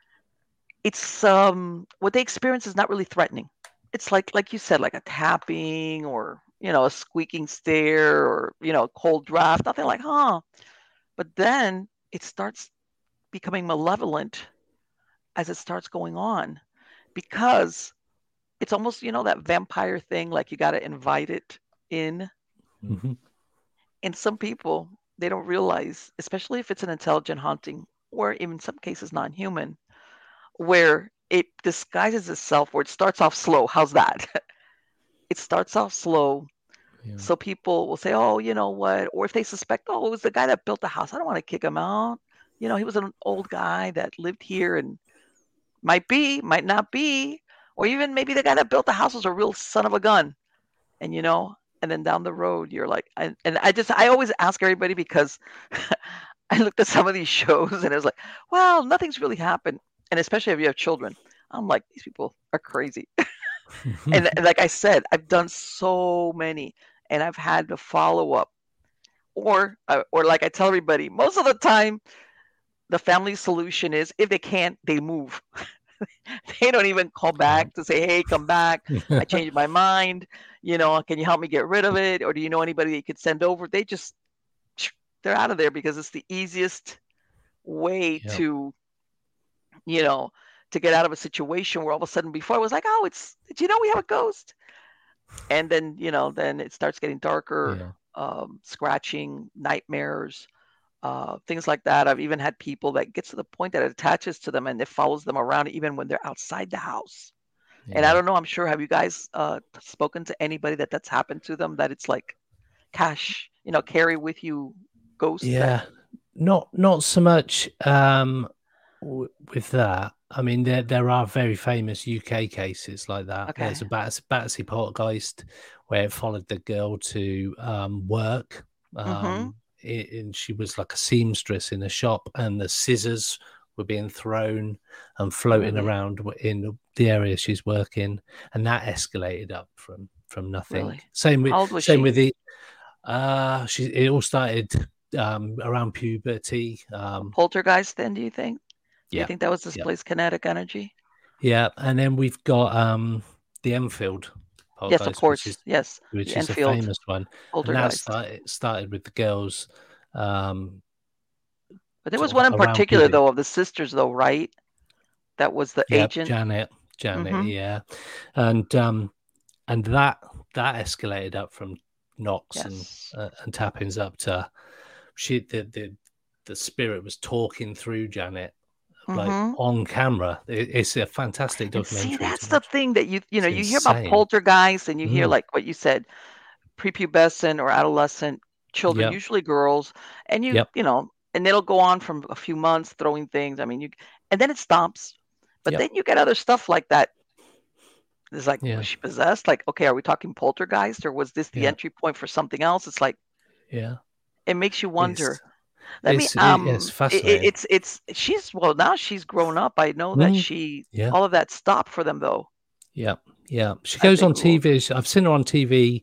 it's um what they experience is not really threatening. It's like, like you said, like a tapping or, you know, a squeaking stair or, you know, a cold draft, nothing like, huh. But then it starts becoming malevolent as it starts going on, because it's almost, you know, that vampire thing, like you got to invite it in. Mm-hmm. And some people, they don't realize, especially if it's an intelligent haunting, or even in some cases non-human, where it disguises itself, where it starts off slow. How's that? It starts off slow. Yeah. So people will say, oh, you know what? Or if they suspect, oh, it was the guy that built the house. I don't want to kick him out. You know, he was an old guy that lived here, and might be, might not be. Or even maybe the guy that built the house was a real son of a gun. And, you know, and then down the road, you're like, I, and I just, I always ask everybody, because I looked at some of these shows and it was like, well, nothing's really happened. And especially if you have children, I'm like, these people are crazy. and, and like I said, I've done so many, and I've had to follow up, or, uh, or like I tell everybody, most of the time, the family solution is, if they can't, they move. They don't even call back to say, hey, come back. I changed my mind. You know, can you help me get rid of it? Or do you know anybody that you could send over? They just, they're out of there, because it's the easiest way yep. to, you know, to get out of a situation where all of a sudden before I was like, oh, it's, do you know we have a ghost? And then, you know, then it starts getting darker, yeah. um, scratching, nightmares, uh, things like that. I've even had people that gets to the point that it attaches to them and it follows them around even when they're outside the house. Yeah. And I don't know, I'm sure, have you guys uh, spoken to anybody that that's happened to them, that it's like cash, you know, carry with you ghosts? Yeah, that... not, not so much. Um, w- with that, I mean, there there are very famous U K cases like that. Okay. There's a Bats- Batsy Poltergeist where it followed the girl to um, work. Mm-hmm. Um, it, and she was like a seamstress in a shop, and the scissors were being thrown and floating Really? around w- in the area she's working, and that escalated up from from nothing. Really? Same with How old was same she? with the uh she. It all started um around puberty. Um, Poltergeist, then, do you think? Do yeah, you think that was yeah. displaced kinetic energy? Yeah, and then we've got um the Enfield Yes, of Poltergeist, course. which is Yes, which the is a Enfield famous one, and that poltergeist. started started with the girls. Um, But there was sort one of in around particular, puberty. though, of the sisters, though, right? That was the Yeah, agent. Janet, Janet, Mhm. yeah, and um, and that that escalated up from knocks and Yes. uh, and tappings up to she the the the spirit was talking through Janet like Mhm. on camera. It, it's a fantastic And see, documentary to that's the watch. thing that you you know It's you hear about insane. poltergeists, and you hear Mm. like what you said, prepubescent or adolescent children, Yep. usually girls, and you Yep. you know, and it'll go on from a few months throwing things. I mean, you and then it stops. But Yep. then you get other stuff like that. It's like, Yeah. was she possessed? Like, okay, are we talking poltergeist, or was this the Yeah. entry point for something else? It's like Yeah. it makes you wonder. It's Let me it's, it- um, it's it, fascinating. it's it's she's well now she's grown up. I know that Mm. she Yeah. all of that stopped for them though. Yeah. Yeah. She as goes they on grew T V. I've seen her on T V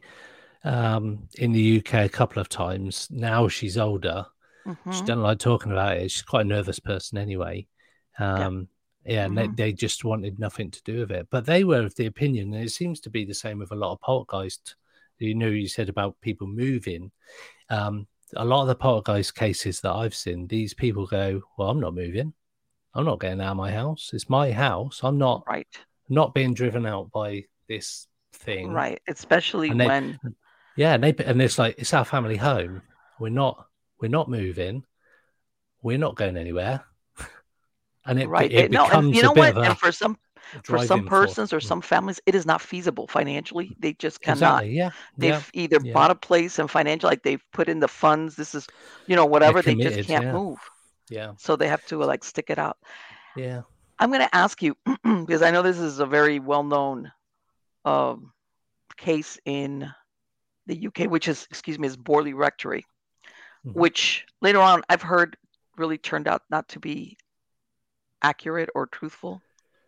um, in the U K a couple of times. Now she's older. She Mm-hmm. doesn't like talking about it. She's quite a nervous person anyway. Yeah. Um, yeah, and they, Mhm. they just wanted nothing to do with it. But they were of the opinion, and it seems to be the same with a lot of poltergeist. You know, you said about people moving. Um, a lot of the poltergeist cases that I've seen, these people go, "Well, I'm not moving. I'm not getting out of my house. It's my house. I'm not Right. not being driven out by this thing." Right. Especially And they, when yeah, and they and it's like it's our family home. We're not we're not moving. We're not going anywhere. And it right. it They, no, and becomes you a know bit what? of a And for some for some driving force. persons or some families, it is not feasible financially. They just cannot. Exactly. Yeah. They've Yeah. either Yeah. bought a place and financial, like they've put in the funds. This is, you know, They're whatever. They just committed. can't Yeah. move, Yeah. so they have to like stick it out. Yeah. I'm going to ask you because I know this is a very well-known um, case in the U K, which is, excuse me, is Borley Rectory, Mhm. which later on I've heard really turned out not to be accurate or truthful.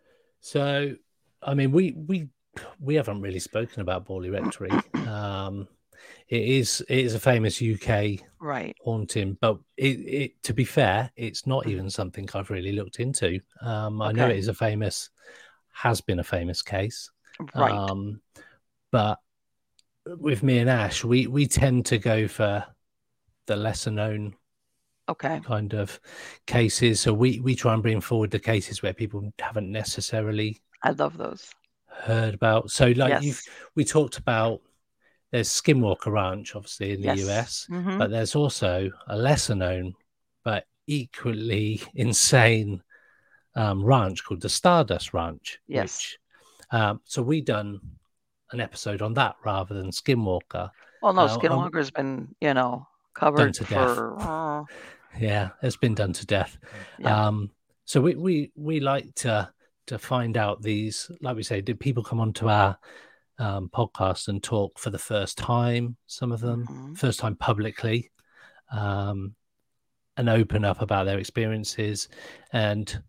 So, I mean, we we we haven't really spoken about Borley Rectory. Um, it is it is a famous U K Right. haunting, but it, it to be fair, it's not even something I've really looked into. Um, I know it Okay. is a famous, has been a famous case. Right. Um, but with me and Ash, we we tend to go for the lesser known Okay. kind of cases. So we we try and bring forward the cases where people haven't necessarily I love those. heard about. So like Yes. you've we talked about, there's Skinwalker Ranch, obviously in the Yes. U S, Mhm. but there's also a lesser known but equally insane um, ranch called the Stardust Ranch. Yes. Which, um, so we done an episode on that rather than Skinwalker. Well, no, Uh, and- Skinwalker's been, you know, covered to death. for. Uh, Yeah, it's been done to death. yeah. Um, so we, we we like to to find out these, like we say, did people come onto our um, podcast and talk for the first time? Some of them, Mhm. first time publicly, um, and open up about their experiences. And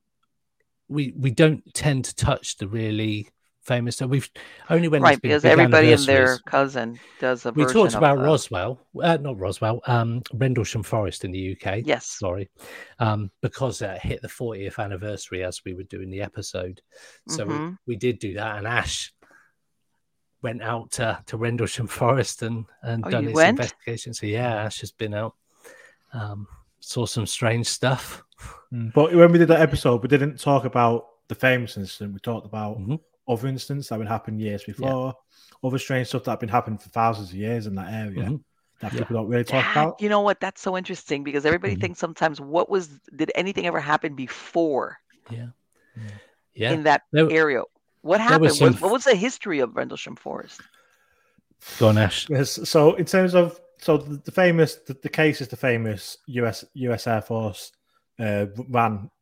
we we don't tend to touch the really famous. So we've only when Right, it's been because big everybody and their anniversaries. cousin does a We version talked of about the, Roswell, uh, not Roswell, um, Rendlesham Forest in the U K. Yes. Sorry, um, because it hit the fortieth anniversary as we were doing the episode. So Mhm. we, we did do that, and Ash went out to, to Rendlesham Forest and, and Oh, done you its went? investigation. So yeah, Ash has been out, um, saw some strange stuff. Mm, But when we did that episode, we didn't talk about the famous incident. We talked about Mhm. other incidents that have been happened years before, other strange stuff that have been happening for thousands of years in that area Mhm. that Yeah. people don't really talk That- about. you know what? That's so interesting because everybody Mhm. thinks sometimes, what was, did anything ever happen before Yeah, yeah. in that There- area? What there happened? was some- What, what was the history of Rendlesham Forest? Go on, Ash. Yes, so in terms of so the, the famous the, the case is the famous U S U S Air Force uh, ran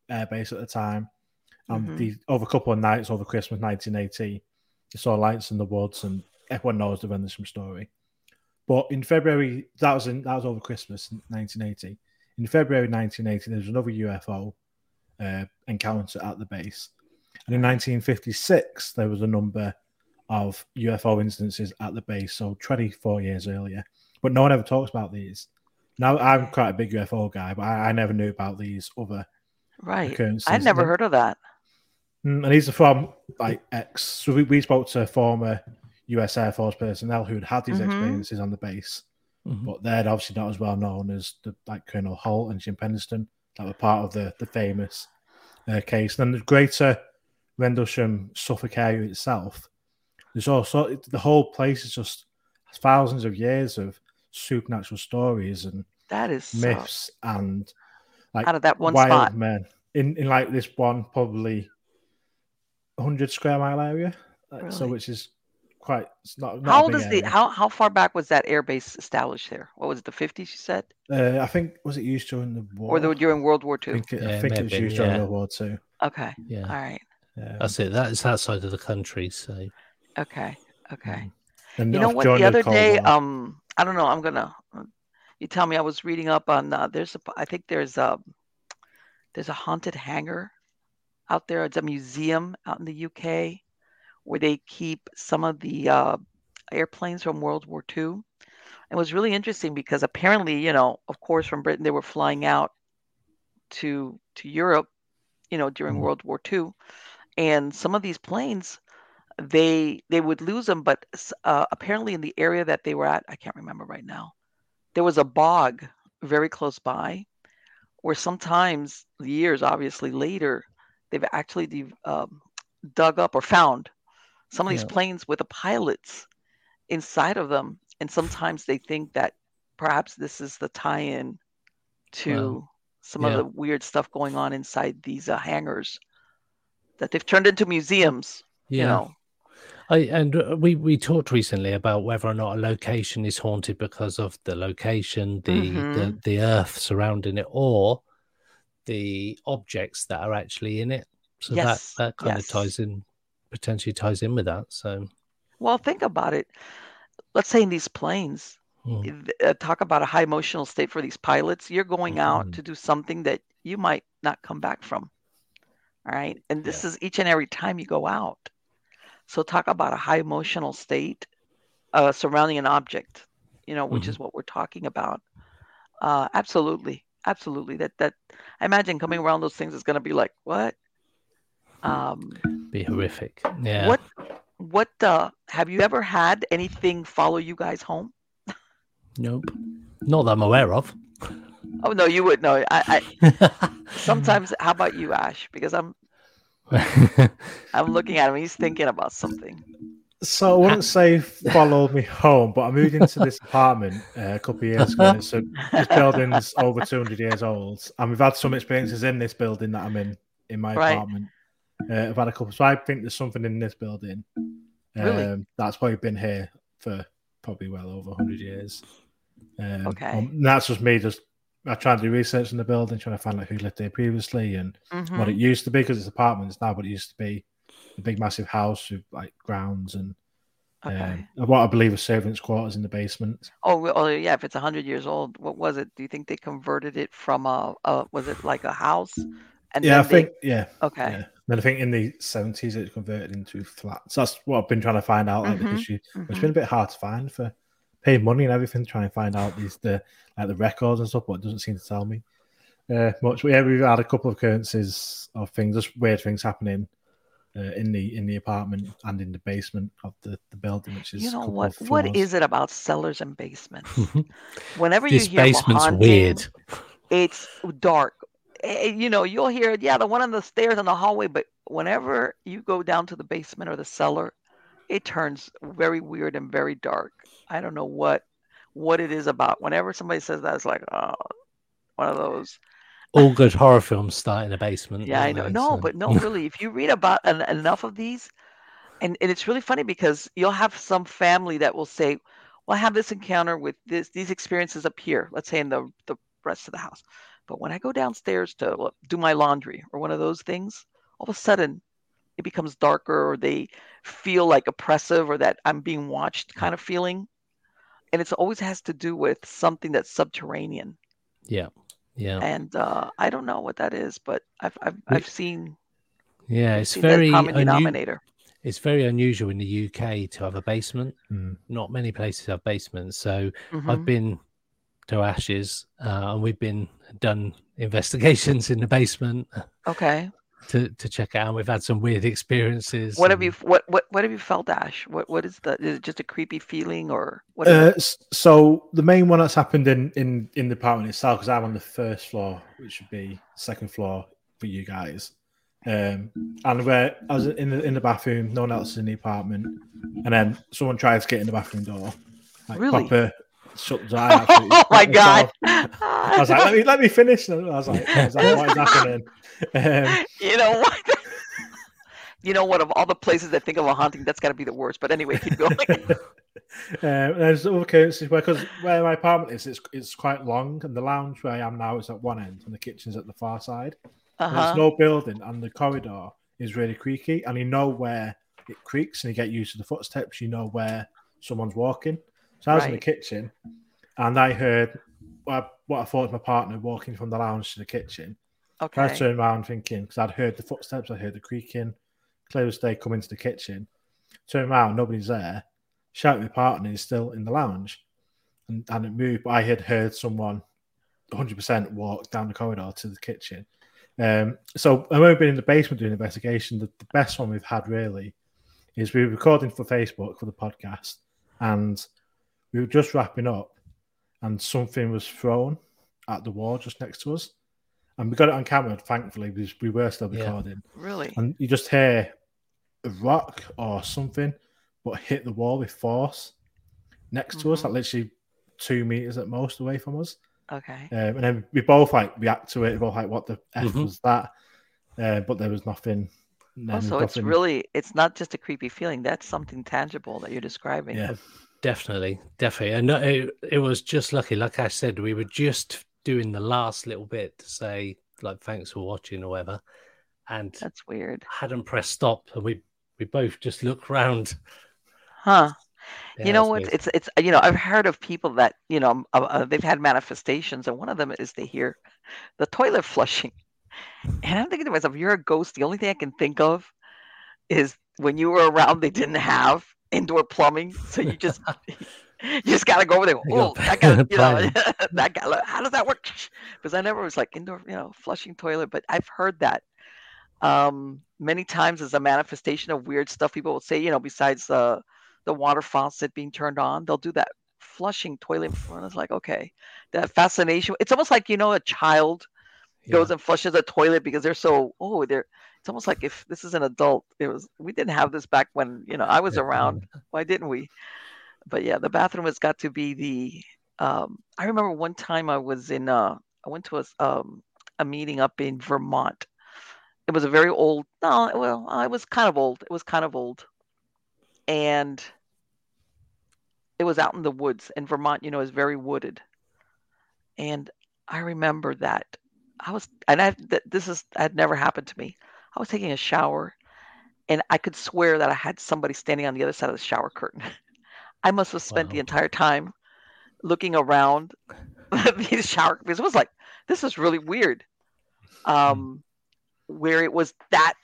air base at the time. And Mhm. the over a couple of nights over Christmas nineteen eighty, you saw lights in the woods, and everyone knows the Rendlesham story. But in February, that was in, that was over Christmas nineteen eighty. In February nineteen eighty, there was another U F O uh, encounter at the base. And in nineteen fifty-six, there was a number of U F O instances at the base, so twenty-four years earlier. But no one ever talks about these. Now, I'm quite a big U F O guy, but I, I never knew about these other Right. occurrences. I'd never And- heard of that. Mm, And these are from like ex. So we, we spoke to former U S Air Force personnel who'd had these Mhm. experiences on the base, Mhm. but they're obviously not as well known as the like Colonel Holt and Jim Penniston that were part of the the famous uh, case. And then the greater Rendlesham Suffolk area itself, there's also the whole place is just thousands of years of supernatural stories and That is so, myths and like out of that one wild spot. men in in like this one probably one hundred square mile area. Like, So Really? which is quite it's not, not How a old big is the area. how how far back was that air base established there? What was it, the fifties? You said, Uh, I think was it used during the war? or the, during World War I Two? think it, Yeah, I it think may it have was been, used during yeah. World War Two. Okay. Yeah, All right. Um, that's it. That's outside of the country. So Okay. Okay. and You know of- what? during The other Cold day, War. um, I don't know. I'm gonna. You tell me. I was reading up on. Uh, there's a. I think there's a. There's a haunted hangar out there. It's a museum out in the U K where they keep some of the uh, airplanes from World War Two. It was really interesting because apparently, you know, of course, from Britain they were flying out to to Europe, you know, during Mhm. World War Two, and some of these planes they they would lose them, but s- uh, apparently in the area that they were at, I can't remember right now, there was a bog very close by where sometimes years obviously later they've actually de- um, dug up or found some of these Yeah. planes with the pilots inside of them, and sometimes they think that perhaps this is the tie-in to some of yeah. the weird stuff going on inside these uh, hangars that they've turned into museums. You Yeah. know, I, and uh, we, we talked recently about whether or not a location is haunted because of the location, the the, Mhm. the earth surrounding it, or the objects that are actually in it. So Yes, that, that kind yes. of ties in, potentially ties in with that. So Well, think about it. Let's say in these planes, mm, th- uh, talk about a high emotional state for these pilots. You're going out Mhm. to do something that you might not come back from. All right. And this Yeah. is each and every time you go out. So talk about a high emotional state uh, surrounding an object, you know, which is what we're talking about. Uh, absolutely. Absolutely. That, that, I imagine coming around those things is going to be like, what? Um, be horrific. Yeah. What, what, uh, have you ever had anything follow you guys home? Nope. Not that I'm aware of. Oh, no, you would know. I, I, sometimes, how about you, Ash? Because I'm, I'm looking at him. He's thinking about something. So I wouldn't say followed me home, but I moved into this apartment uh, a couple of years ago. And it's a, this building's over two hundred years old, and we've had some experiences in this building that I'm in, in my Right. apartment. Uh, I've had a couple, so I think there's something in this building um, Really? that's probably been here for probably well over one hundred years. Um, Okay. um, that's just me. Just I try to do research in the building, trying to find out who lived there previously and Mhm. what it used to be, because it's apartments now, but it used to be a big, massive house with like grounds and Okay. um, what I believe are servants' quarters in the basement. Oh, well, oh, yeah. If it's a hundred years old, what was it? Do you think they converted it from a, a was it like a house? And Yeah, I then they, think, yeah. okay. Yeah. Then I think in the seventies it converted into flats. That's what I've been trying to find out, like Mhm, the history. It's mhm. been a bit hard to find for paying money and everything, to try and find out these the like the records and stuff, but it doesn't seem to tell me uh, much. But yeah, we've had a couple of occurrences of things, just weird things happening uh, in the in the apartment and in the basement of the, the building, which is You a know couple what? of What floors. is it about cellars and basements? Whenever This you hear of a basement's haunting, weird. it's dark. Eh, You know, you'll hear, yeah, the one on the stairs in the hallway, but whenever you go down to the basement or the cellar, it turns very weird and very dark. I don't know what what it is about. Whenever somebody says that, it's like, oh, one of those. All good horror films start in a basement. Yeah, I don't know. they? No, So- but no, really, if you read about en- enough of these, and, and it's really funny because you'll have some family that will say, well, I have this encounter with this, these experiences up here, let's say in the, the rest of the house. But when I go downstairs to do my laundry or one of those things, all of a sudden it becomes darker, or they feel like oppressive, or that I'm being watched kind of feeling. And it always has to do with something that's subterranean. Yeah. Yeah. And uh, I don't know what that is, but I've I've, I've seen. Yeah, I've it's seen very that common unu- denominator. It's very unusual in the U K to have a basement. Mm. Not many places have basements. So Mm-hmm. I've been to Ashes, uh, and we've been done investigations in the basement. Okay. To, to check it out. We've had some weird experiences. What and... have you what, what what have you felt, Ash? What what is the is it just a creepy feeling, or what? Uh, so the main one that's happened in in in the apartment itself, because I'm on the first floor, which would be second floor for you guys. Um, and where I was in the in the bathroom, no one else is in the apartment, and then someone tried to get in the bathroom door. Like, really? Proper, shut the door. Oh my god! I was like, let me let me finish. And I was like, I was like, what is happening? Um, you know what? You know what? Of all the places I think of a haunting, that's got to be the worst. But anyway, keep going. um, there's other cases where, because where my apartment is, it's it's quite long, and the lounge where I am now is at one end, and the kitchen's at the far side. Uh-huh. There's no building, and the corridor is really creaky, and you know where it creaks, and you get used to the footsteps. You know where someone's walking. So I was Right. in the kitchen, and I heard what I, what I thought was my partner walking from the lounge to the kitchen. Okay. I turned around thinking, because I'd heard the footsteps, I heard the creaking, clear as day come into the kitchen. Turn around, nobody's there. Shout at my partner, he's still in the lounge. And, and it moved, but I had heard someone one hundred percent walk down the corridor to the kitchen. Um, so I've only been in the basement doing investigation. The, the best one we've had really is we were recording for Facebook for the podcast, and we were just wrapping up, and something was thrown at the wall just next to us. And we got it on camera, thankfully, because we were still recording. Yeah. Really? And you just hear a rock or something, but hit the wall with force next mm-hmm. to us, like literally two meters at most away from us. Okay. Um, and then we both like react to it. We both like, what the F mm-hmm. was that? Uh, but there was nothing. Oh, so nothing... it's really, it's not just a creepy feeling. That's something tangible that you're describing. Yeah, definitely. Definitely. And it, it was just lucky. Like I said, we were just doing the last little bit to say, like, thanks for watching or whatever. And that's weird. Hadn't pressed stop. And we, we both just looked round. Huh. Yeah, you know what? weird. It's it's you know I've heard of people that you know uh, uh, they've had manifestations, and one of them is they hear the toilet flushing, and I'm thinking to myself, you're a ghost. The only thing I can think of is when you were around, they didn't have indoor plumbing, so you just you just gotta go over there. Oh, that guy, you know, that guy. How does that work? Because I never was like indoor, you know, flushing toilet, but I've heard that um, many times as a manifestation of weird stuff. People will say, you know, besides the uh, the water faucet being turned on, they'll do that flushing toilet in front. It's like, okay, that fascination. It's almost like, you know, a child yeah. goes and flushes a toilet because they're so, oh, they're, it's almost like if this is an adult, it was, we didn't have this back when, you know, I was around. Why didn't we? But yeah, the bathroom has got to be the, um, I remember one time I was in, uh, I went to a, um, a meeting up in Vermont. It was a very old, no, well, I was kind of old. It was kind of old. And it was out in the woods, and Vermont, you know, is very wooded. And I remember that I was, and I, that this is, had never happened to me. I was taking a shower, and I could swear that I had somebody standing on the other side of the shower curtain. I must have spent wow. the entire time looking around these shower, because it was like, this is really weird. Um, where it was that,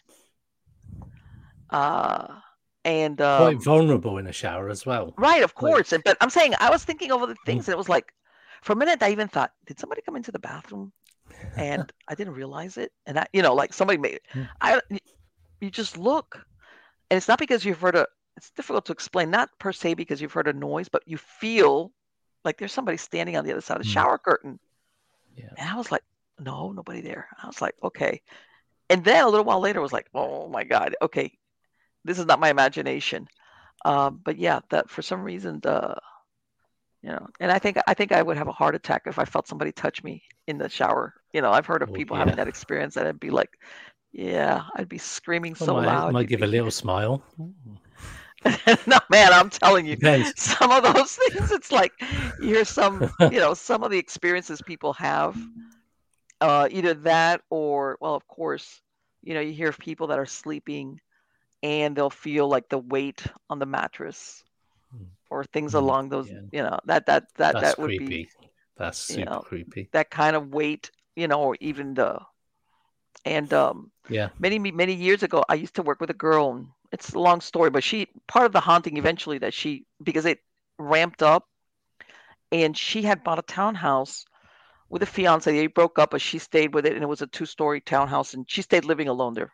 uh, And um, quite vulnerable in a shower as well, right? Of course, like, but I'm saying I was thinking of other things, and it was like, for a minute, I even thought, did somebody come into the bathroom, and I didn't realize it, and I, you know, like somebody made. I, you just look, and it's not because you've heard a. It's difficult to explain, not per se because you've heard a noise, but you feel like there's somebody standing on the other side of the shower curtain. Yeah, and I was like, no, nobody there. I was like, okay, and then a little while later, I was like, oh my god, okay. This is not my imagination, um, but yeah, that for some reason, the, you know, and I think I think I would have a heart attack if I felt somebody touch me in the shower. You know, I've heard of oh, people yeah. having that experience, and I'd be like, yeah, I'd be screaming so I might, loud. Might give be... a little smile. No, man, I'm telling you, Depends. Some of those things, it's like you hear some, you know, some of the experiences people have. Uh, either that or, well, of course, you know, you hear of people that are sleeping and they'll feel like the weight on the mattress or things Mm, along those, yeah, you know, that that that that's that would be, creepy. That's you super know, creepy. that kind of weight, you know, or even the and um Yeah. many many years ago I used to work with a girl, and it's a long story, but she part of the haunting eventually that she because it ramped up, and she had bought a townhouse with a fiance. They broke up, but she stayed with it, and it was a two-story townhouse, and she stayed living alone there.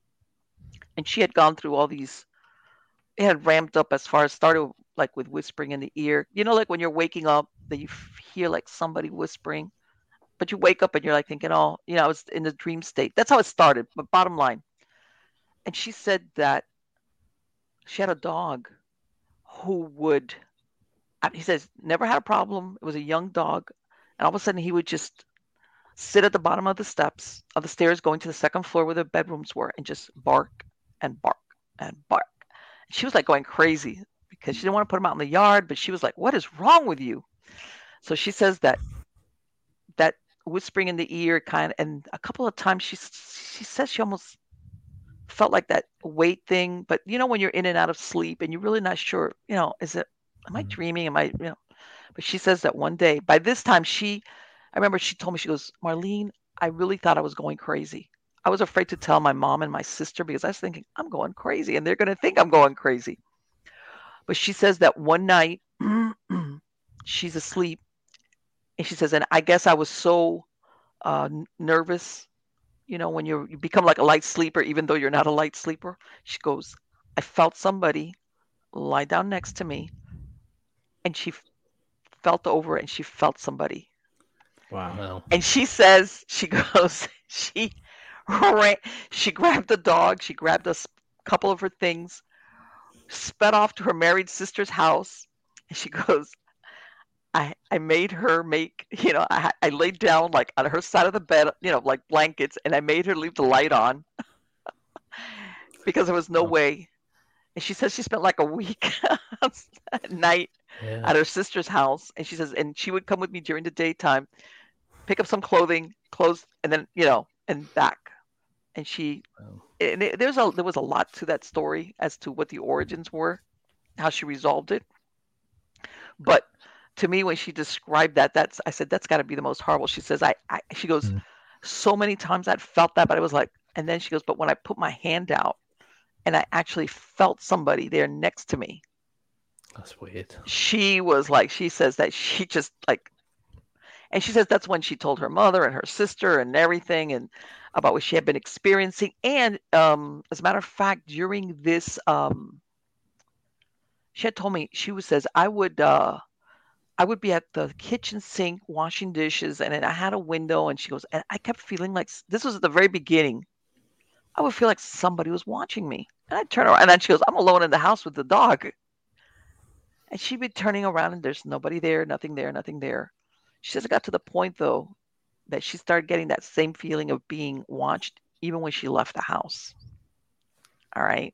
And she had gone through all these. It had ramped up as far as started like with whispering in the ear. You know, like when you're waking up, that you f- hear like somebody whispering, but you wake up and you're like thinking, oh, you know, I was in the dream state. That's how it started. But bottom line, and she said that she had a dog who would. uh, He says never had a problem. It was a young dog, and all of a sudden he would just sit at the bottom of the steps of the stairs going to the second floor where the bedrooms were and just bark and bark and bark. She was like going crazy because she didn't want to put him out in the yard, but she was like, "What is wrong with you?" So she says that that whispering in the ear kind of, and a couple of times she she says she almost felt like that weight thing, but you know when you're in and out of sleep and you're really not sure, you know, is it am I Mm. dreaming? Am I, you know? But she says that one day, by this time she I remember she told me, she goes, "Marlene, I really thought I was going crazy. I was afraid to tell my mom and my sister because I was thinking I'm going crazy and they're going to think I'm going crazy." But she says that one night she's asleep, and she says, and I guess I was so uh, n- nervous, you know, when you're, you become like a light sleeper, even though you're not a light sleeper. She goes, I felt somebody lie down next to me, and she f- felt over and she felt somebody. Wow. Well, And she says, she goes, she ran, she grabbed the dog, she grabbed a s- couple of her things, sped off to her married sister's house, and she goes, I, I made her make, you know, I, I laid down like on her side of the bed, you know, like blankets, and I made her leave the light on because there was no well, way. And she says she spent like a week at night yeah. at her sister's house. And she says, and she would come with me during the daytime, pick up some clothing, clothes, and then, you know, and back. And she, Well, and it, there's a, there was a lot to that story as to what the origins were, how she resolved it. But to me, when she described that, that's, I said, that's got to be the most horrible. She says, I, I, she goes, Mm. so many times I'd felt that, but it was like, and then she goes, but when I put my hand out and I actually felt somebody there next to me, That's weird. she was like, she says that she just like, and she says that's when she told her mother and her sister and everything and about what she had been experiencing. And um, as a matter of fact, during this, um, she had told me, she was says, I would, uh, I would be at the kitchen sink washing dishes, and then I had a window, and she goes, and I kept feeling like this was at the very beginning. I would feel like somebody was watching me, and I'd turn around, and then she goes, I'm alone in the house with the dog, and she'd be turning around, and there's nobody there, nothing there, nothing there. She says it got to the point though that she started getting that same feeling of being watched even when she left the house. All right,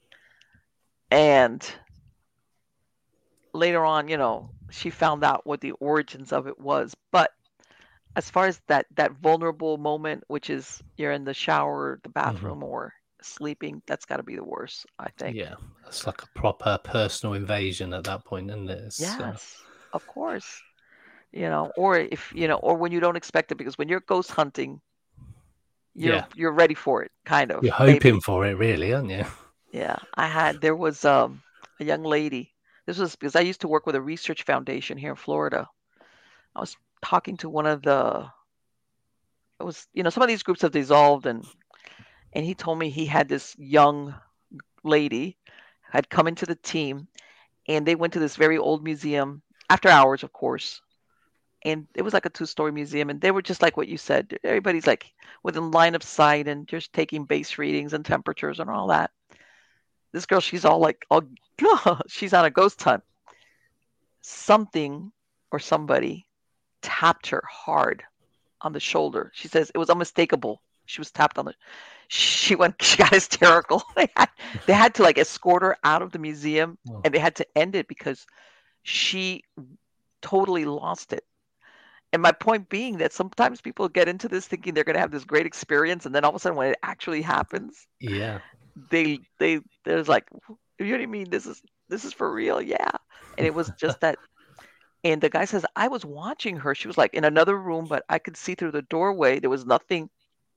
and later on, you know, she found out what the origins of it was, but as far as that that vulnerable moment, which is you're in the shower, the hmm bathroom, or sleeping, that's got to be the worst, I think. Yeah, it's like a proper personal invasion at that point, isn't it? It's, uh, Yes, of course. You know, or if you know, or when you don't expect it, because when you're ghost hunting, you're yeah, you're ready for it, kind of, you're hoping maybe. for it, really, aren't you? Yeah, I had there was um a young lady. This was because I used to work with a research foundation here in Florida. I was talking to one of the it was you know some of these groups have dissolved, and and he told me he had this young lady had come into the team, and they went to this very old museum after hours, of course. And it was like a two-story museum, and they were just like what you said. Everybody's like within line of sight and just taking base readings and temperatures and all that. This girl, she's all like, all she's on a ghost hunt. Something or somebody tapped her hard on the shoulder. She says it was unmistakable. She was tapped on the. She went. She got hysterical. They had, they had to like escort her out of the museum, Oh, and they had to end it because she totally lost it. and my point being that sometimes people get into this thinking they're going to have this great experience, and then all of a sudden when it actually happens, Yeah. they they there's like, you know what I mean? This is this is for real, yeah. And it was just that. And the guy says, I was watching her. She was like in another room, but I could see through the doorway. There was nothing.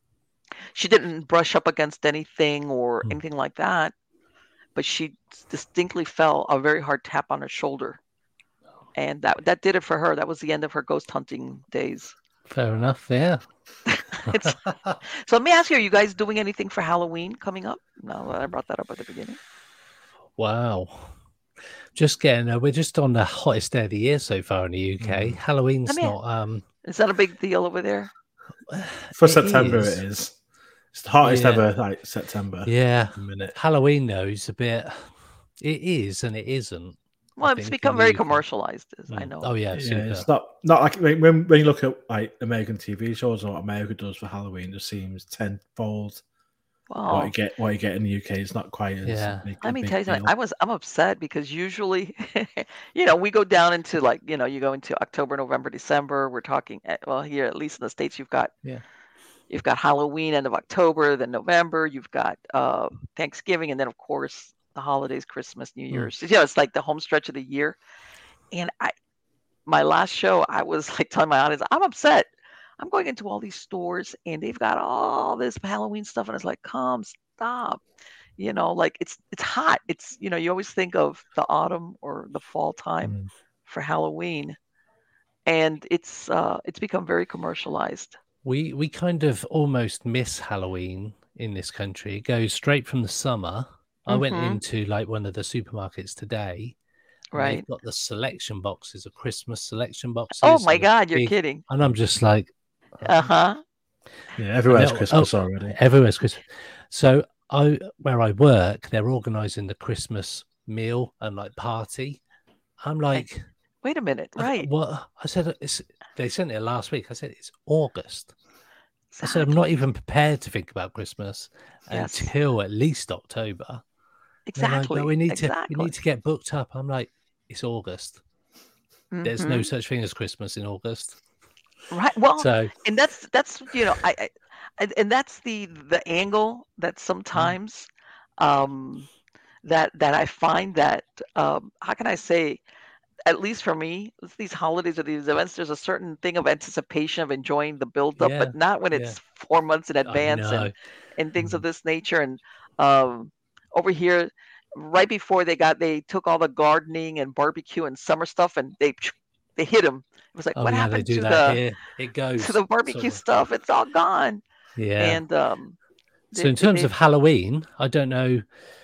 She didn't brush up against anything or Hmm. anything like that. But she distinctly felt a very hard tap on her shoulder. And that that did it for her. That was the end of her ghost hunting days. Fair enough. Yeah. It's, so let me ask you, are you guys doing anything for Halloween coming up? No, I brought that up at the beginning. Wow. Just getting, uh, we're just on the hottest day of the year so far in the U K. Mm. Halloween's I mean, not. Um, Is that a big deal over there? For it September, is. it is. It's the hottest Yeah. ever, like September. Yeah. A minute. Halloween, though, is a bit. It is and it isn't. Well, I it's think, become in the very U K. commercialized, as I Mm. know. Oh, yeah. Yeah, Super. it's not not like when when you look at like American T V shows and what America does for Halloween, it just seems tenfold what Wow. you get what you get in the U K. It's not quite as Yeah. big, a Let me big tell you something. deal. I was I'm upset because usually, you know, we go down into like, you know, you go into October, November, December. We're talking at, well, here at least in the States, you've got Yeah. you've got Halloween end of October, then November, you've got uh, Thanksgiving, and then of course the holidays, Christmas, New Mm. Year's. You know, it's like the home stretch of the year. And I, my last show, I was like telling my audience, I'm upset. I'm going into all these stores and they've got all this Halloween stuff, and it's like, come stop. You know, like it's it's hot. It's, you know, you always think of the autumn or the fall time Mm. for Halloween, and it's uh it's become very commercialized. We we kind of almost miss Halloween in this country. It goes straight from the summer. I went Mhm. into like one of the supermarkets today, and Right. they've got the selection boxes of Christmas selection boxes. Oh my and the God, you're big- kidding. And I'm just like, Uh huh. Yeah, everywhere's No, Christmas oh, already. everywhere's Christmas. So I, where I work, they're organising the Christmas meal and like party. I'm like, Wait a minute. I- Right. what? I said it's. They sent it last week. I said it's August. I said I'm Exactly. not even prepared to think about Christmas Yes. until at least October. They're like, Exactly. no, we need to exactly. we need to get booked up. I'm like, it's August. There's no Mhm. such thing as Christmas in August. Right. Well, So and that's that's you know I, I and, and that's the the angle that sometimes um that that I find that um how can I say, at least for me, it's these holidays or these events, there's a certain thing of anticipation of enjoying the build up, yeah, but not when yeah. it's four months in I advance know. and and things of Mm. this nature. And um over here, right before they got they took all the gardening and barbecue and summer stuff, and they they hit them. It was like, Oh what yeah, they happened do to that the here. It goes to the barbecue sort of- stuff? It's all gone. Yeah. And um So they- in terms they- of Halloween, I don't know.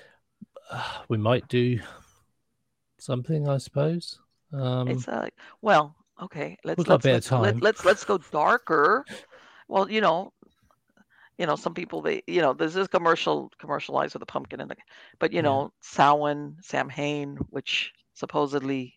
Uh, we might do something, I suppose. Um, it's uh well, okay, let's We've got a let's bit of let's, let, time. let's let's go darker. Well, you know, you know, some people, they, you know, there's this commercial commercialized with the pumpkin and the, but you Yeah. know, Samhain, Samhain, which supposedly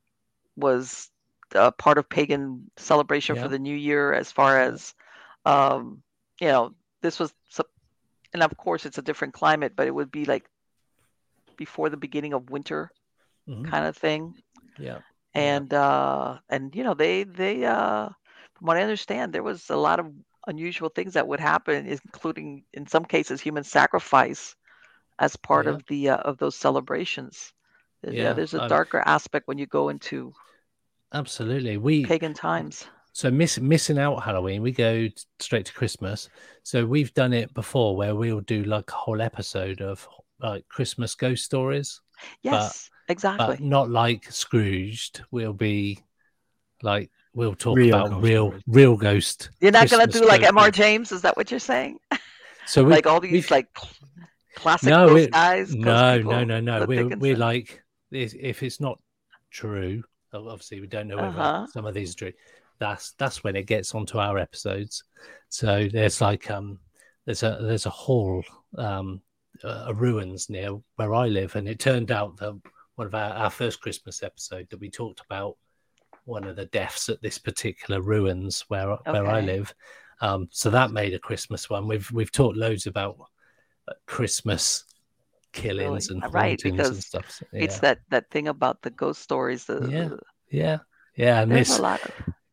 was uh, part of pagan celebration Yeah. for the new year, as far Yeah. as, um, you know, this was, sup- and of course it's a different climate, but it would be like before the beginning of winter Mhm. kind of thing. Yeah. And uh and you know, they they uh from what I understand, there was a lot of unusual things that would happen, including in some cases human sacrifice as part Yeah. of the uh, of those celebrations. There's- yeah, Yeah, there's a I'm- darker aspect when you go into Absolutely. We pagan times. so miss, missing out Halloween, we go t- straight to Christmas. So we've done it before where we'll do like a whole episode of like Christmas ghost stories, Yes, exactly. but not like Scrooged. We'll be like we'll talk Real about ghost real stories. real ghost. You're not gonna Christmas do like ghost M R stories. James, is that what you're saying? So we Like all these we've- like cl- classic no, ghost we- guys? ghost no, people, no, no, no. the We're we're Dickinson? like if if it's not true, obviously we don't know whether Uh-huh. some of these are true. That's that's when it gets onto our episodes. So there's like um there's a there's a hall um a a ruins near where I live, and it turned out that one of our, our first Christmas episode that we talked about one of the deaths at this particular ruins where where I Okay. live. Um, so that made a Christmas one. We've we've talked loads about uh, Christmas killings Really? and Uh, right, hauntings and because stuff. So, It's yeah. that that thing about the ghost stories. The, Yeah. the- yeah, yeah, and there's this a lot of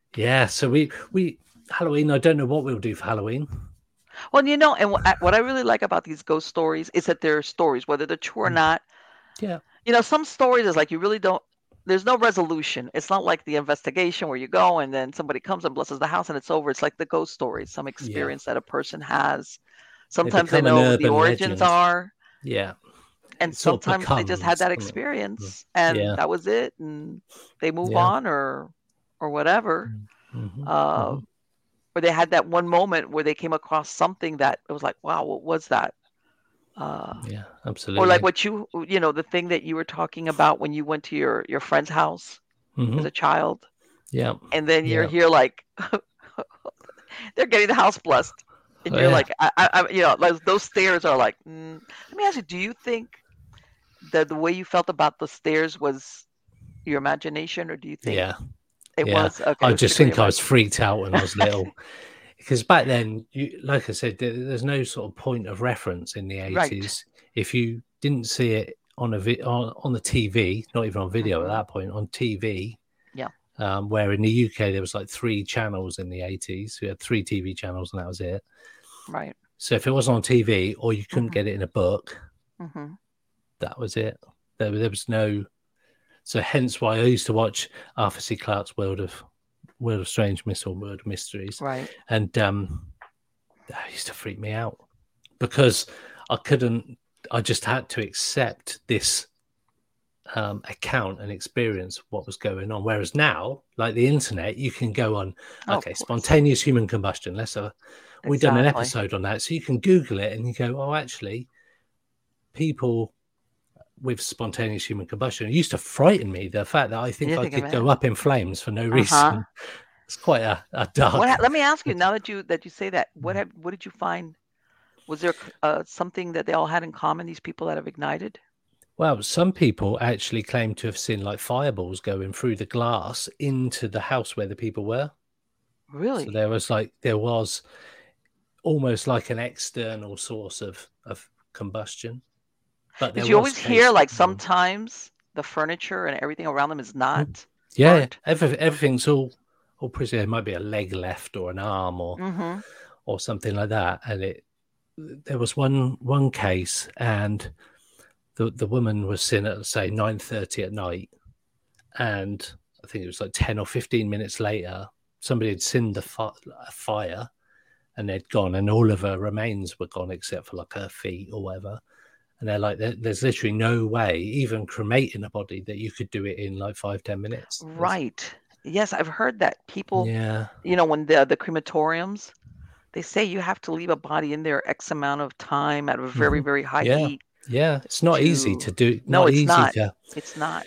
Yeah, so we we Halloween. I don't know what we'll do for Halloween. Well, you know, and what, what I really like about these ghost stories is that they're stories, whether they're true or not. Yeah. You know, some stories is like you really don't. There's no resolution. It's not like the investigation where you go and then somebody comes and blesses the house and it's over. It's like the ghost stories, some experience that a person has. Sometimes they become an know what the urban origins legend. are, Yeah. and It sort of sometimes they just had becomes, that doesn't it? experience and Yeah. that was it, and they move Yeah. on or or whatever. Mhm, Uh, mhm. Or they had that one moment where they came across something that it was like, wow, what was that? Uh, Yeah, or absolutely. like what you, you know, the thing that you were talking about when you went to your your friend's house Mhm. as a child, Yeah. and then you're Yeah. here like they're getting the house blessed, and Oh, you're yeah. like, I, I, I- you know, those, those stairs are like. Mm. Let me ask you, do you think that the way you felt about the stairs was your imagination, or do you think Yeah. it Yeah. was okay? I It was just strictly think I was imagination. freaked out when I was little. Because back then, you, like I said, there, there's no sort of point of reference in the Right. eighties. If you didn't see it on a vi- on, on the T V, not even on video Mhm. at that point, on T V, Yeah. um, where in the U K there was like three channels in the eighties. We had three T V channels, and that was it. Right. So if it wasn't on T V or you couldn't Mhm. get it in a book, hmm that was it. There, there was no. So hence why I used to watch Arthur C. Clarke's World of World of Strange Mysteries or World of Mysteries, Right. and um, that used to freak me out because I couldn't. I just had to accept this um, account and experience what was going on. Whereas now, like the internet, you can go on. Oh, of Okay, course. spontaneous human combustion. Let's have. We've done an Exactly. episode on that, so you can Google it and you go, oh, actually, people with spontaneous human combustion. It used to frighten me, the fact that I think You I think could of go it. up in flames for no Uh-huh. reason. It's quite a, a dark. What? ha- Let me ask you. Now that you that you say that, what have what did you find? Was there uh, something that they all had in common? These people that have ignited. Well, some people actually claim to have seen like fireballs going through the glass into the house where the people were. Really? So there was like there was almost like an external source of of combustion. But there Because you was always hear case, like sometimes the furniture and everything around them is not. yeah, burnt. every, everything's all all pretty. There might be a leg left or an arm or Mm-hmm. or something like that, and it there was one one case, and the the woman was seen at say nine thirty at night, and I think it was like ten or fifteen minutes later, somebody had seen the fi- fire, and they'd gone, and all of her remains were gone except for like her feet or whatever. And they're like, there, there's literally no way, even cremating a body, that you could do it in like five ten minutes. There's- Right. Yes, I've heard that people. Yeah. You know, when the the crematoriums, they say you have to leave a body in there X amount of time at a very Mhm. very high Yeah. heat. Yeah. It's not easy to- to do. No, not it's easy not. to. It's not.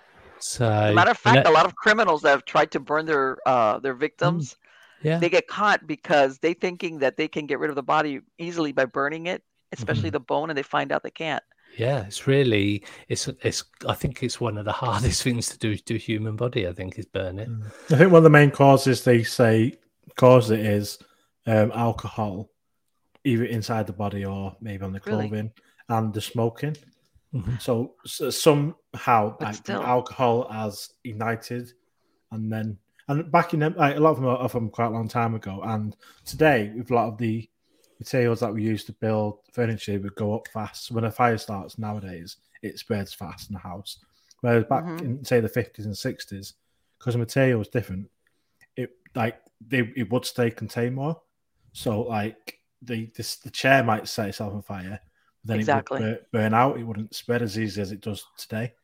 So, As a matter of and fact, that- a lot of criminals that have tried to burn their uh their victims, yeah. they get caught because they thinking that they can get rid of the body easily by burning it, especially Mhm. the bone, and they find out they can't. Yeah, it's really it's it's I think it's one of the hardest things to do to a human body, I think, is burn it. I think one of the main causes they say cause it is um, alcohol, either inside the body or maybe on the Really? clothing, and the smoking. Mhm. So, so somehow But like, the still. alcohol has ignited, and then and back in them, like, a lot of them are from quite a long time ago. And today, with a lot of the materials that we use to build furniture, would go up fast. So when a fire starts nowadays, it spreads fast in the house. Whereas back Mhm. in say the fifties and sixties, because the material was different, it like they it would stay contained more. So like the this the chair might set itself on fire, but then Exactly. it would burn, burn out. It wouldn't spread as easy as it does today.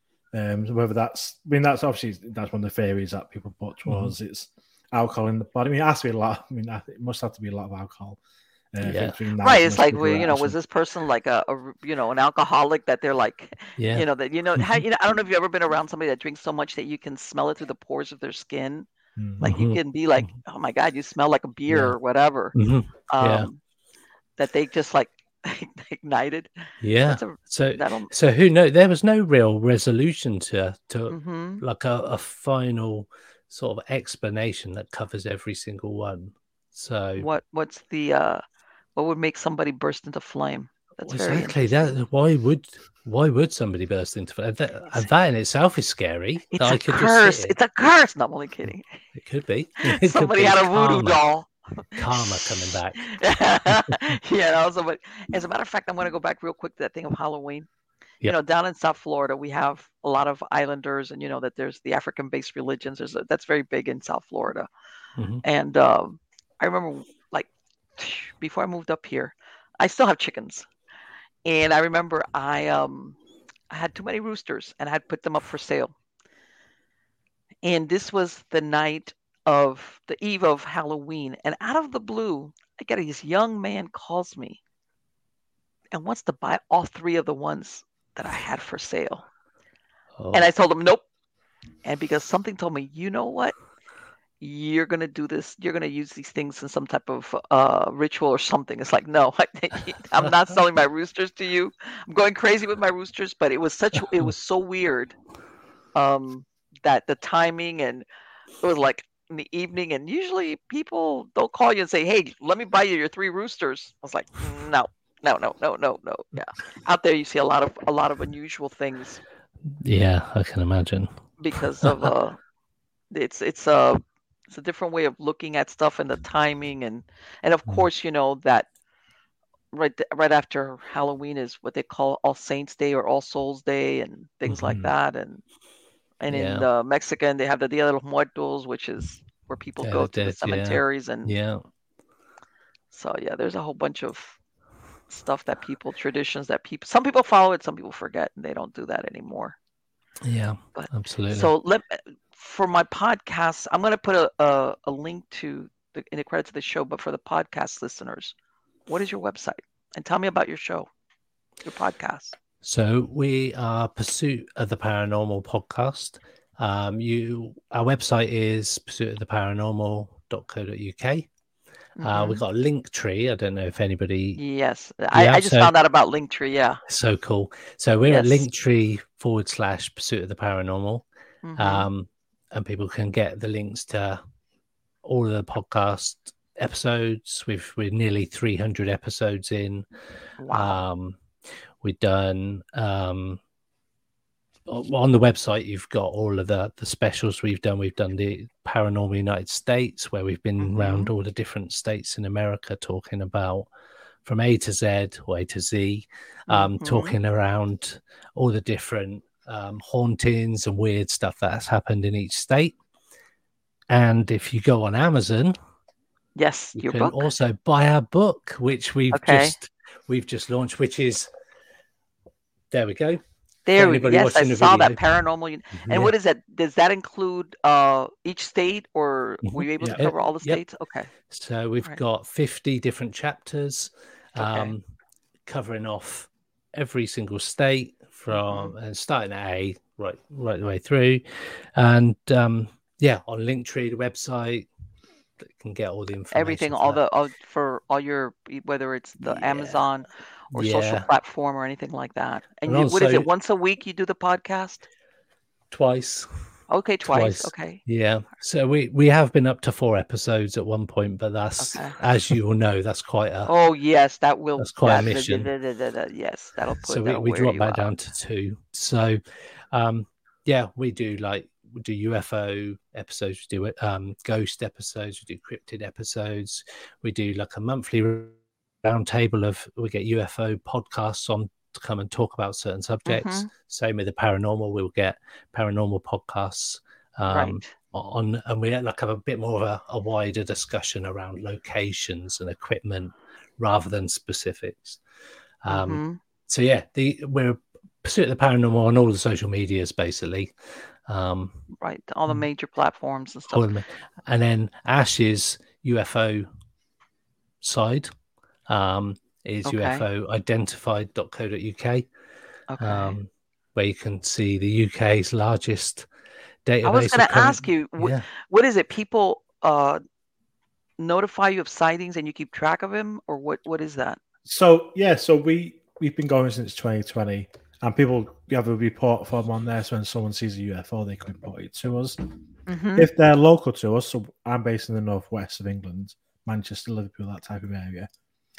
Um, so whether that's, I mean, that's obviously that's one of the theories that people put towards it's alcohol in the body. I mean, it has to be a lot. I mean, it must have to be a lot of alcohol. Uh, Yeah. Right. It's like, well, you know, was this person like a, a you know, an alcoholic that they're like, Yeah. you know, that you know, how, Mhm. you know, I don't know if you've ever been around somebody that drinks so much that you can smell it through the pores of their skin. Like you Mhm. can be like, oh my God, you smell like a beer Yeah. or whatever. Mhm. Yeah. Um, that they just like ignited. Yeah. That's a, So that'll. so who knows? There was no real resolution to to Mhm. like a, a final sort of explanation that covers every single one. So What what's the uh, what would make somebody burst into flame? That's Well, very exactly interesting. that. Why would why would somebody burst into flames? That, and that in itself is scary. It's That I a could just sit curse. here. It's a curse. No, I'm only kidding. It could be. It could Somebody be. had It's a voodoo karma. doll. Karma coming back. Yeah, also, but as a matter of fact, I'm going to go back real quick to that thing of Halloween. You Yep. know, down in South Florida, we have a lot of islanders, and you know that there's the African-based religions. There's a, that's very big in South Florida. Mhm. And um, I remember, like, before I moved up here, I still have chickens, and I remember I um I had too many roosters, and I had put them up for sale. And this was the night of the eve of Halloween, and out of the blue, I get this young man calls me and wants to buy all three of the ones that I had for sale. Oh, And I told him nope. And because something told me, you know what? You're gonna do this. You're gonna use these things in some type of uh, ritual or something. It's like, no, I'm not selling my roosters to you. I'm going crazy with my roosters, but it was such, it was so weird um, that the timing, and it was like in the evening. And usually people don't call you and say, hey, let me buy you your three roosters. I was like, no, no, no, no, no, no. Yeah, out there you see a lot of a lot of unusual things yeah, I can imagine. because of uh, it's it's a it's a different way of looking at stuff and the timing, and and of Mm. course you know that right th- right after Halloween is what they call All Saints Day or All Souls Day and things like Mhm. that, and and in Yeah. uh, Mexican they have the Dia de los Muertos, which is where people Day go of the to the Dead, yeah. cemeteries, and Yeah. so yeah, there's a whole bunch of stuff that people traditions that people some people follow it, some people forget, and they don't do that anymore. Yeah. But Absolutely. so let for my podcast, I'm going to put a, a, a link to the in the credits of the show. But for the podcast listeners, what is your website? And tell me about your show, your podcast. So we are Pursuit of the Paranormal podcast. Um, you our website is pursuit of the paranormal dot co dot uk. Uh, we've Mhm. got a link tree. I don't know if anybody. Yes, I, Yeah, I just so found out about Linktree. Yeah. so cool. So we're at Yes. Linktree forward slash Pursuit of the Paranormal, Mhm. um, and people can get the links to all of the podcast episodes. We've we're nearly three hundred episodes in. Wow. Um, we've done um, o- on the website. You've got all of the the specials we've done. We've done the Paranormal United States, where we've been around Mhm. all the different states in America, talking about from A to Z or A to Z, um, Mhm. talking around all the different um, hauntings and weird stuff that has happened in each state. And if you go on Amazon, Yes, you your can book. also buy our book, which we've Okay. just we've just launched, which is there we go. There we go. anybody Yes, I watching the saw that video. paranormal. un- And Yeah. what is that? Does that include uh each state, or Mhm. were you able Yeah. to cover all the Yep. states? Okay. So we've Right. got fifty different chapters, Okay. um, covering off every single state from Mhm. and starting at A right right the way through, and um, yeah, on Linktree, the website, that can get all the information. Everything, for all that. the all, for all your, whether it's the Yeah. Amazon or social Yeah, platform or anything like that. And and you, what is also it? Once a week you do the podcast? twice. Okay, twice. Twice. Okay. Yeah. So we we have been up to four episodes at one point, but that's Okay. as you will know, that's quite a Oh yes, that will. that's quite a That, mission. that- that- that- that- yes, that'll put. So we, that'll we wear drop you that out. down to two. So um yeah, we do like we do U F O episodes, we do um ghost episodes, we do cryptid episodes, we do like a monthly roundtable of we get U F O podcasts on to come and talk about certain subjects. Mhm. Same with the paranormal, we'll get paranormal podcasts um Right. on, and we like have a bit more of a, a wider discussion around locations and equipment rather than specifics. Um Mhm. so yeah, the we're Pursuit of the Paranormal on all the social medias basically. Um Right. All the Mm. major platforms and all stuff. of them. And then Ash's U F O side um is Okay. U F O identified dot co dot uk, Okay. um where you can see the U K's largest database. I was going of to current- ask you, wh- yeah. what is it? People uh notify you of sightings and you keep track of them, or what? What is that? So yeah, so we we've been going since twenty twenty, and people we have a report form on there. So when someone sees a U F O, they can report it to us. Mhm. If they're local to us, so I'm based in the northwest of England, Manchester, Liverpool, that type of area.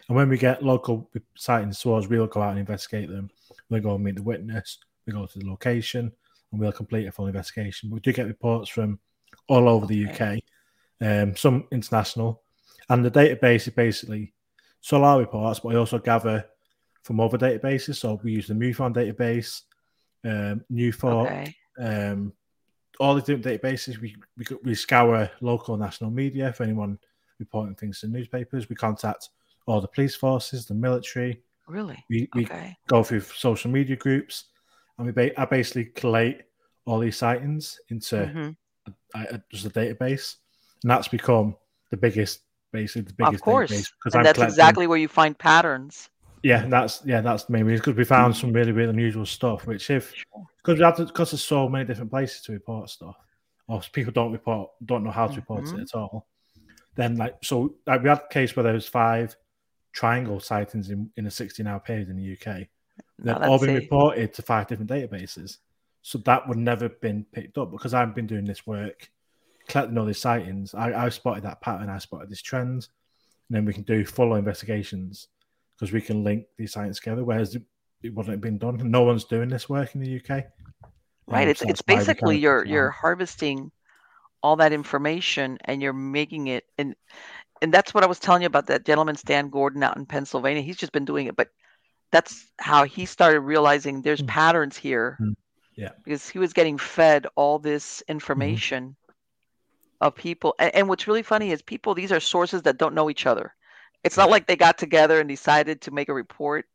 And when we get local sightings towards, we'll go out and investigate them. We'll go and meet the witness. We go to the location, and we'll complete a full investigation. We do get reports from all over the U K, um, some international, and the database is basically solar reports, but I also gather from other databases. So we use the MUFON database, um, Newfork, Okay. um, all the different databases. We, we we scour local national media for anyone reporting things to newspapers. We contact all the police forces, the military. Really? We we Okay. go through social media groups, and we ba- I basically collate all these sightings into hmm a, a, just a database, and that's become the biggest, basically the Of biggest course. database because And I'm that's collecting. exactly where you find patterns. Yeah, and that's yeah, that's the main reason because we found some really really unusual stuff. Which if Sure. because we have to, because there's so many different places to report stuff, or people don't report, don't know how to report Mhm. it at all. Then like so, like we had a case where there was five triangle sightings in, in a sixteen hour period in the U K. Now They've all that's been a reported to five different databases. So that would never have been picked up because I've been doing this work, collecting all these sightings. I, I spotted that pattern, I spotted this trend, and then we can do full investigations because we can link these sightings together, whereas it, it wouldn't have been done. No one's doing this work in the U K. right. Um, It's so it's that's why we kind basically of you're took it you're on. harvesting all that information and you're making it and and that's what I was telling you about that gentleman Stan Gordon out in Pennsylvania. He's just been doing it, but that's how he started realizing there's Mm. patterns here Mm. Yeah. because he was getting fed all this information of people. And, and what's really funny is people, these are sources that don't know each other. It's not Yeah. like they got together and decided to make a report.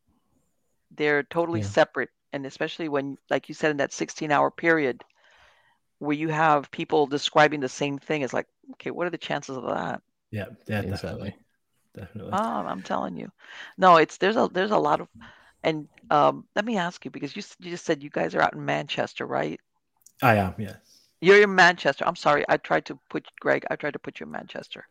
They're totally Yeah. separate. And especially when, like you said, in that sixteen hour period where you have people describing the same thing, it's like, okay, what are the chances of that? Yeah, yeah, Exactly. definitely. Definitely. Oh, I'm telling you. No, it's there's a there's a lot of and um let me ask you because you s- you just said you guys are out in Manchester, right? I am, yes. You're in Manchester. I'm sorry. I tried to put Greg, I tried to put you in Manchester.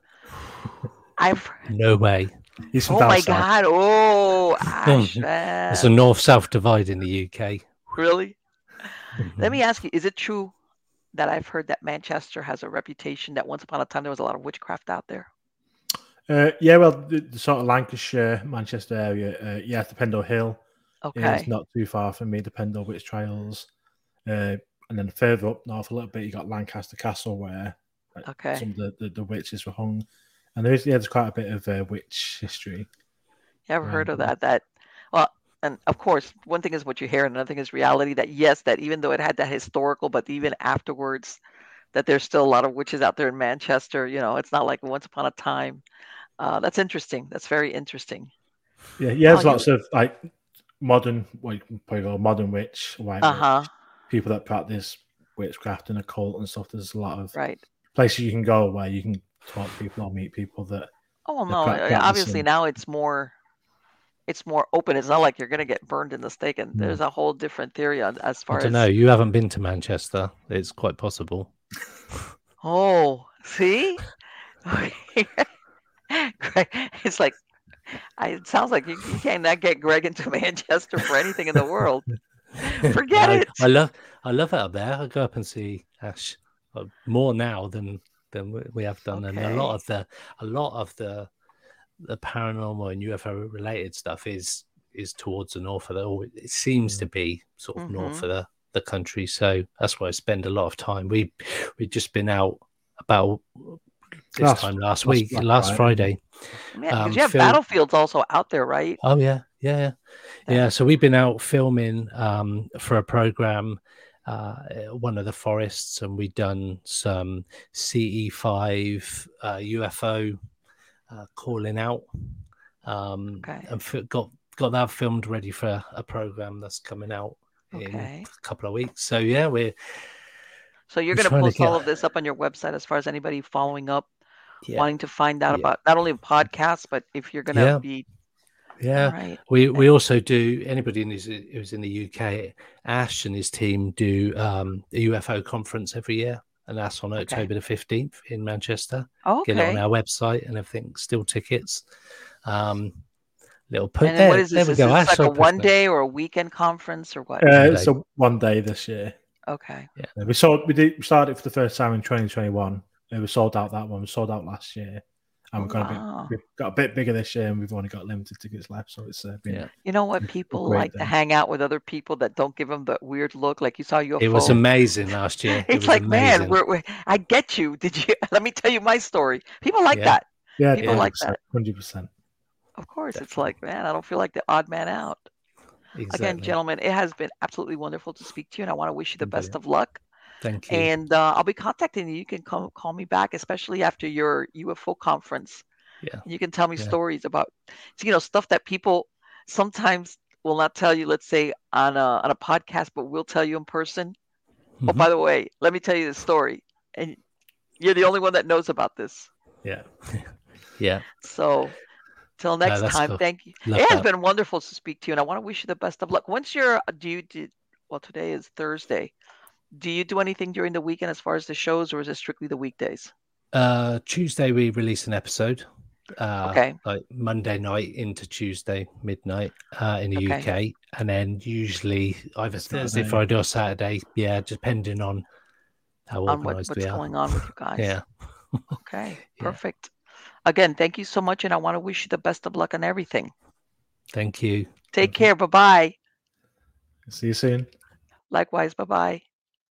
I've No way. He's from Oh down my south. God. Oh, Ash, There's a man. north-south divide in the U K. Really? Mm-hmm. Let me ask you, is it true that I've heard that Manchester has a reputation that once upon a time there was a lot of witchcraft out there? Uh, yeah, well, the, the sort of Lancashire, Manchester area, uh, yeah, the Pendle Hill Okay. is not too far from me, the Pendle Witch Trials. Uh, and then further up north a little bit, you got Lancaster Castle where like, Okay. some of the, the, the witches were hung. And there is, yeah, there's quite a bit of uh, witch history. You ever heard of around that? That well, and of course, one thing is what you hear, and another thing is reality. That yes, that even though it had that historical, but even afterwards, that there's still a lot of witches out there in Manchester. You know, it's not like once upon a time. Uh, that's interesting. That's very interesting. Yeah, yeah, there's Oh, you- lots of like modern, what you can probably call modern witch, white Uh huh. witch, people that practice witchcraft and occult and stuff. There's a lot of Right. places you can go where you can talk to people or meet people that Oh well, They're no. pra- I- Obviously practicing. now it's more, it's more open. It's not like you're gonna get burned in the stake. And Mm. there's a whole different theory on, as I far don't as know. You haven't been to Manchester. It's quite possible. oh, see, Greg, it's like I, it sounds like you, you cannot get Greg into Manchester for anything in the world. Forget No, it. I love I love it up there. I go up and see Ash uh, more now than than we- we have done, and a lot Okay. of the a lot of the the paranormal and U F O related stuff is is towards the north of the. Or it seems to be sort of north Mhm. of the the country, so that's where I spend a lot of time. We we've just been out about this Last- time last last week, Black last Friday. Friday. Yeah, because Um, you have Phil- battlefields also out there, right? Oh yeah, yeah, yeah. That- yeah. So we've been out filming um, for a program, uh, one of the forests, and we've done some C E five uh, U F O uh, calling out, um, Okay. and f- got got that filmed ready for a program that's coming out in Okay. a couple of weeks. So yeah, we're So you're I'm going to trying to post all get- of this up on your website as far as anybody following up, yeah, wanting to find out Yeah. about not only podcasts, but if you're going to Yeah. be yeah. all right. We we also do anybody in who's, who's in the U K. Ash and his team do um, a U F O conference every year, and that's on Okay. October the fifteenth in Manchester. Oh, Get it on okay. our website and everything. Still tickets. Um, little put And there. then what is there this? we Is go. this Ash, like I a pressed one that. day or a weekend conference or what? Uh, day. so one day this year. Okay. Uh, We sold. We did we started it for the first time in twenty twenty-one. It was sold out that one. We sold out last year, And Oh, we've got wow. a bit, we've got a bit bigger this year, and we've only got limited tickets left. So it's uh, been Yeah. You know what? a People great like to day. hang out with other people that don't give them that weird look, like you saw U F O. It was amazing last year. It It's was like, man, amazing. we're, we're I get you. Did you? Let me tell you my story. People like Yeah. that. Yeah, People Yeah. like that. one hundred percent. Of course, it's Definitely. like, man, I don't feel like the odd man out. Again, Exactly. gentlemen, it has been absolutely wonderful to speak to you, and I want to wish you the best Brilliant. of luck. Thank you. And uh, I'll be contacting you. You can call, call me back, especially after your U F O conference. Yeah. You can tell me Yeah. stories about, you know, stuff that people sometimes will not tell you, let's say on a, on a podcast, but we'll tell you in person. Oh, Mhm. by the way, let me tell you this story. And you're the only one that knows about this. Yeah. Yeah. So till No, next that's time, cool. thank you. Love It has that. been wonderful to speak to you, and I want to wish you the best of luck. Once you're, do you, do, well, today is Thursday. Do you do anything during the weekend as far as the shows, or is it strictly the weekdays? Uh, Tuesday we release an episode. Uh, Okay. like Monday night into Tuesday midnight uh, in the Okay. U K, and then usually either Thursday, Saturday. Friday, or Saturday. Yeah, depending on how On what, organised what's we are. going on with you guys. Yeah. Okay. Yeah. Perfect. Again, thank you so much, and I want to wish you the best of luck on everything. Thank you. Take Thank you. care. Bye bye. See you soon. Likewise. Bye bye.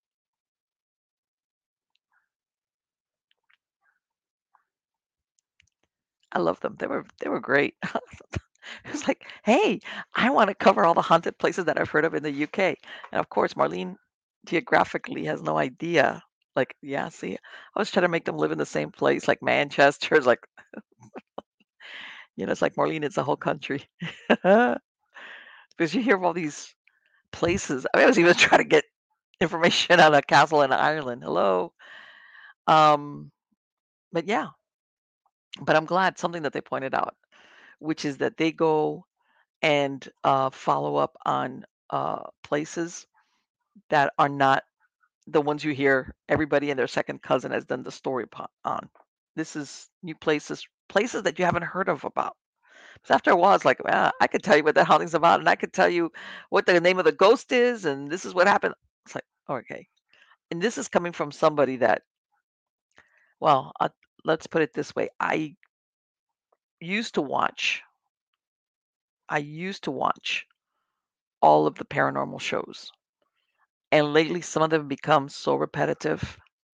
I love them. They were they were great. It was like, hey, I want to cover all the haunted places that I've heard of in the U K. And of course, Marlene geographically has no idea. Like, yeah, see, I was trying to make them live in the same place, like Manchester. It's like, you know, it's like Marlene, it's a whole country. Because you hear of all these places. I, mean, I was even trying to get information on a castle in Ireland. Hello. Um, but yeah, but I'm glad something that they pointed out, which is that they go and uh, follow up on uh, places that are not the ones you hear everybody and their second cousin has done the story on. This is new places, places that you haven't heard of about. Because after a while, it's like, ah, I could tell you what the haunting's about, and I could tell you what the name of the ghost is, and this is what happened. It's like, okay. And this is coming from somebody that, well, uh, let's put it this way. I used to watch, I used to watch all of the paranormal shows. And lately, some of them become so repetitive,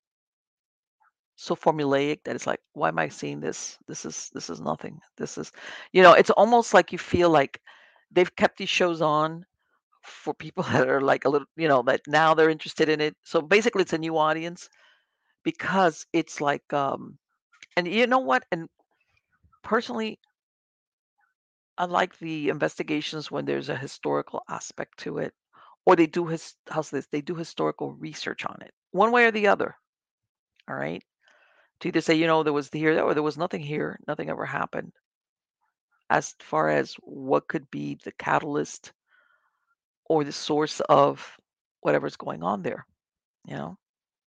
so formulaic that it's like, why am I seeing this? This is this is nothing. This is, you know, it's almost like you feel like they've kept these shows on for people that are like a little, you know, that now they're interested in it. So basically, it's a new audience because it's like, um, and you know what? And personally, I like the investigations when there's a historical aspect to it, or they do his how's this? They do historical research on it, one way or the other. All right. To either say, you know, there was here or there was nothing here, nothing ever happened. As far as what could be the catalyst or the source of whatever's going on there, you know.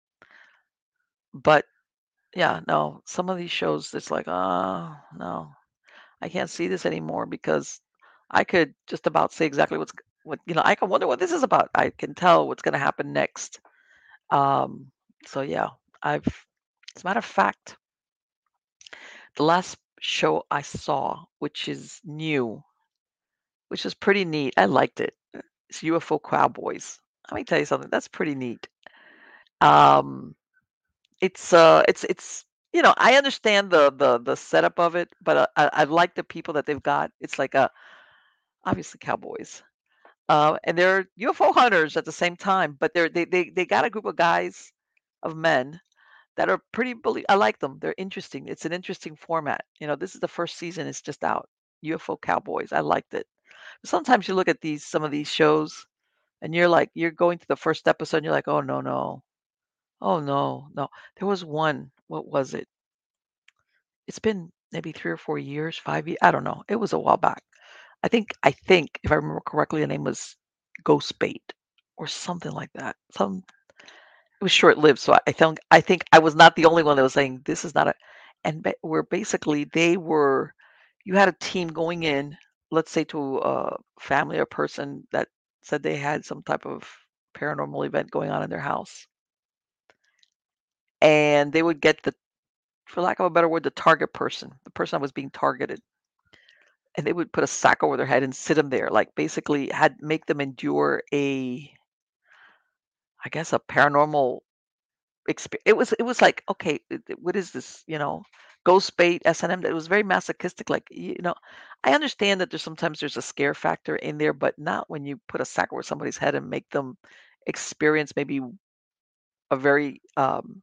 But yeah, no, some of these shows, it's like, oh no, I can't see this anymore because I could just about say exactly what's what you know. I can wonder what this is about. I can tell what's going to happen next. Um, so yeah, I've. As a matter of fact, the last show I saw, which is new, which is pretty neat. I liked it. It's U F O Cowboys. Let me tell you something. That's pretty neat. Um, it's uh, it's it's you know, I understand the the the setup of it, but uh, I I like the people that they've got. It's like a obviously cowboys, uh, and they're U F O hunters at the same time. But they're they they they got a group of guys, of men that are pretty. belie- I like them. They're interesting. It's an interesting format. You know, this is the first season. It's just out. U F O Cowboys. I liked it. Sometimes you look at these some of these shows and you're like you're going to the first episode and you're like, oh no, no, oh no, no. There was one. What was it? It's been maybe three or four years, five years. I don't know. It was a while back. I think I think if I remember correctly, the name was Ghost Bait or something like that. Some it was short lived, so I, I think I think I was not the only one that was saying this is not a. And ba- where basically they were, you had a team going in, let's say to a family or person that said they had some type of paranormal event going on in their house, and they would get the for lack of a better word, the target person, the person that was being targeted. And they would put a sack over their head and sit them there, like basically had make them endure a, I guess, a paranormal experience. It was it was like, okay, it- it- what is this? You know, ghost bait, S and M. It was very masochistic. Like, you know, I understand that there's sometimes there's a scare factor in there, but not when you put a sack over somebody's head and make them experience maybe a very um,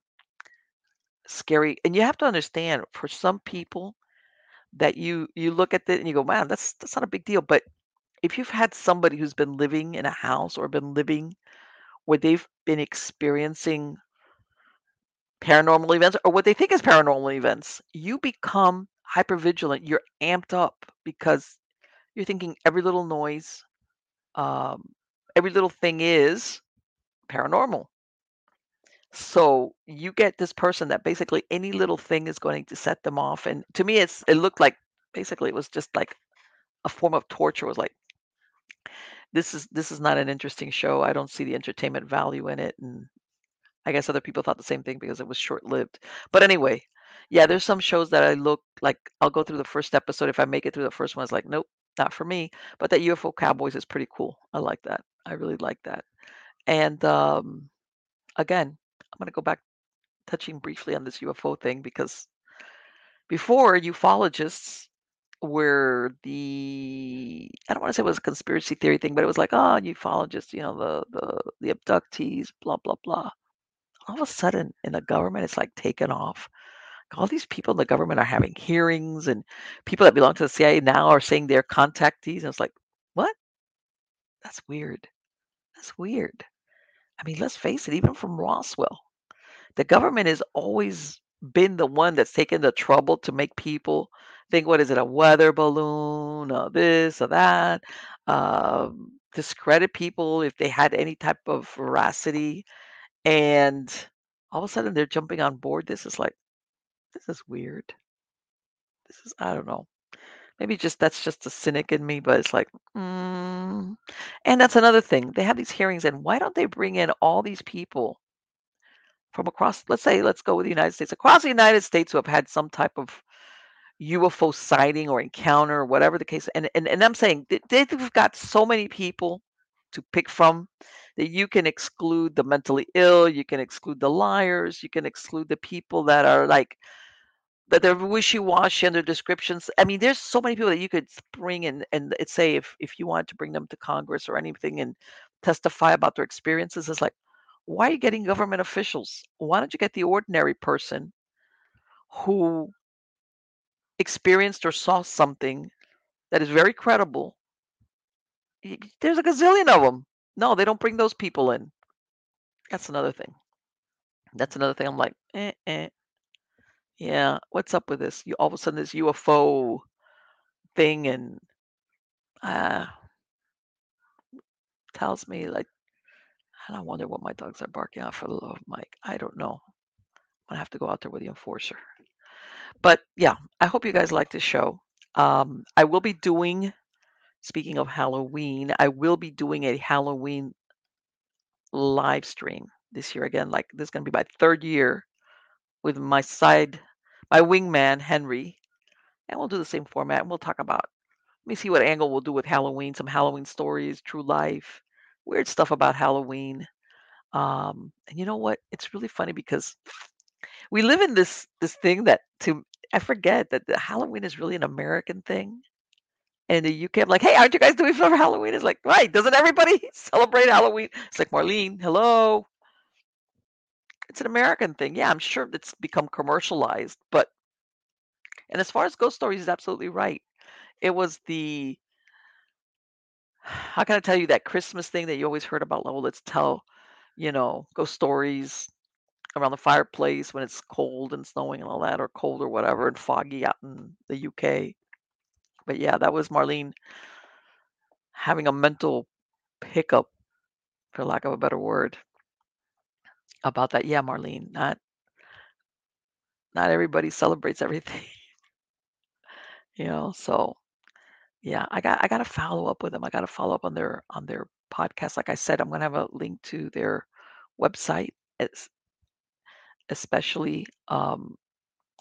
scary. And you have to understand, for some people, that you you look at it and you go, man, that's that's not a big deal. But if you've had somebody who's been living in a house or been living where they've been experiencing paranormal events or what they think is paranormal events, you become hyper vigilant. You're amped up because you're thinking every little noise, um, every little thing is paranormal. So you get this person that basically any little thing is going to set them off. And to me, it's it looked like basically it was just like a form of torture. It was like, this is this is not an interesting show. I don't see the entertainment value in it. And I guess other people thought the same thing because it was short lived. But anyway, yeah, there's some shows that I look like I'll go through the first episode. If I make it through the first one, it's like, nope, not for me. But that U F O Cowboys is pretty cool. I like that. I really like that. And um, again, I'm going to go back touching briefly on this U F O thing because before ufologists were the, I don't want to say it was a conspiracy theory thing, but it was like, oh, ufologists, you know, the the the abductees, blah blah blah. All of a sudden, in the government, it's like taken off. All these people in the government are having hearings, and people that belong to the C I A now are saying they're contactees. And it's like, what? That's weird. That's weird. I mean, let's face it, even from Roswell, the government has always been the one that's taken the trouble to make people think, what is it, a weather balloon, or this or that, um, discredit people if they had any type of veracity. And all of a sudden they're jumping on board. This is like, this is weird. This is, I don't know. Maybe just that's just a cynic in me, but it's like, mm. And that's another thing. They have these hearings, and why don't they bring in all these people from across, let's say, let's go with the United States, across the United States who have had some type of U F O sighting or encounter, or whatever the case. And and, and I'm saying th- they've got so many people to pick from that you can exclude the mentally ill, you can exclude the liars, you can exclude the people that are like that they're wishy-washy in their descriptions. I mean, there's so many people that you could bring in and it's say if if you wanted to bring them to Congress or anything and testify about their experiences, it's like, why are you getting government officials? Why don't you get the ordinary person who experienced or saw something that is very credible? Y- There's a gazillion of them. No, they don't bring those people in. That's another thing. That's another thing. I'm like, eh, eh. Yeah, what's up with this? You all of a sudden this U F O thing and uh tells me like, and I wonder what my dogs are barking at for the love of Mike. I don't know. I'm gonna have to go out there with the enforcer. But yeah, I hope you guys like this show. Um, I will be doing, speaking of Halloween, I will be doing a Halloween live stream this year again. Like this is gonna be my third year with my side, my wingman Henry, and we'll do the same format. And we'll talk about. Let me see what angle we'll do with Halloween. Some Halloween stories, true life, weird stuff about Halloween. Um, and you know what? It's really funny because we live in this this thing that to I forget that the Halloween is really an American thing. And in the U K, I'm like, hey, aren't you guys doing for Halloween? It's like, right, doesn't everybody celebrate Halloween? It's like, Marlene, hello. It's an American thing. Yeah, I'm sure it's become commercialized, but and as far as ghost stories, is absolutely right. It was the how can I tell you that Christmas thing that you always heard about? Well, let's tell, you know, ghost stories around the fireplace when it's cold and snowing and all that, or cold or whatever, and foggy out in the U K. But yeah, that was Marlene having a mental hiccup, for lack of a better word, about that. Yeah, Marlene, not not everybody celebrates everything, you know. So yeah, I got I got to follow up with them. I got to follow up on their on their podcast. Like I said, I'm gonna have a link to their website, es- especially um,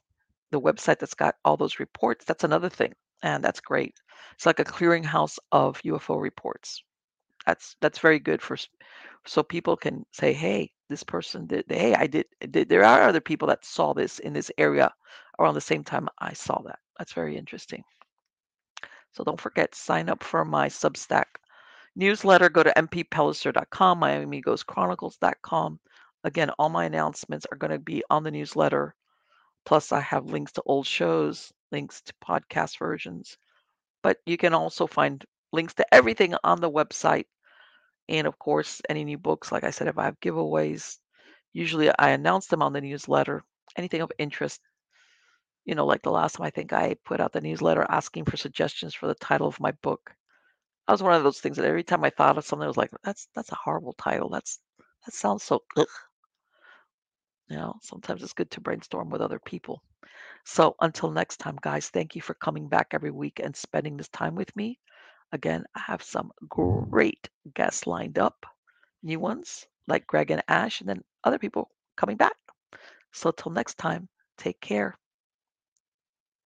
the website that's got all those reports. That's another thing, and that's great. It's like a clearinghouse of U F O reports. That's that's very good for so people can say, hey, this person did. Hey, I did, did. There are other people that saw this in this area around the same time I saw that. That's very interesting. So don't forget, sign up for my Substack newsletter. Go to m p pelliser dot com, miami ghost chronicles dot com. Again, all my announcements are going to be on the newsletter. Plus, I have links to old shows, links to podcast versions. But you can also find links to everything on the website. And of course, any new books, like I said, if I have giveaways, usually I announce them on the newsletter. Anything of interest, you know, like the last time I think I put out the newsletter asking for suggestions for the title of my book. That was one of those things that every time I thought of something, I was like, that's that's a horrible title. That's that sounds so ugh. You know, sometimes it's good to brainstorm with other people. So until next time, guys, thank you for coming back every week and spending this time with me. Again, I have some great guests lined up, new ones like Greg and Ash, and then other people coming back. So till next time, take care.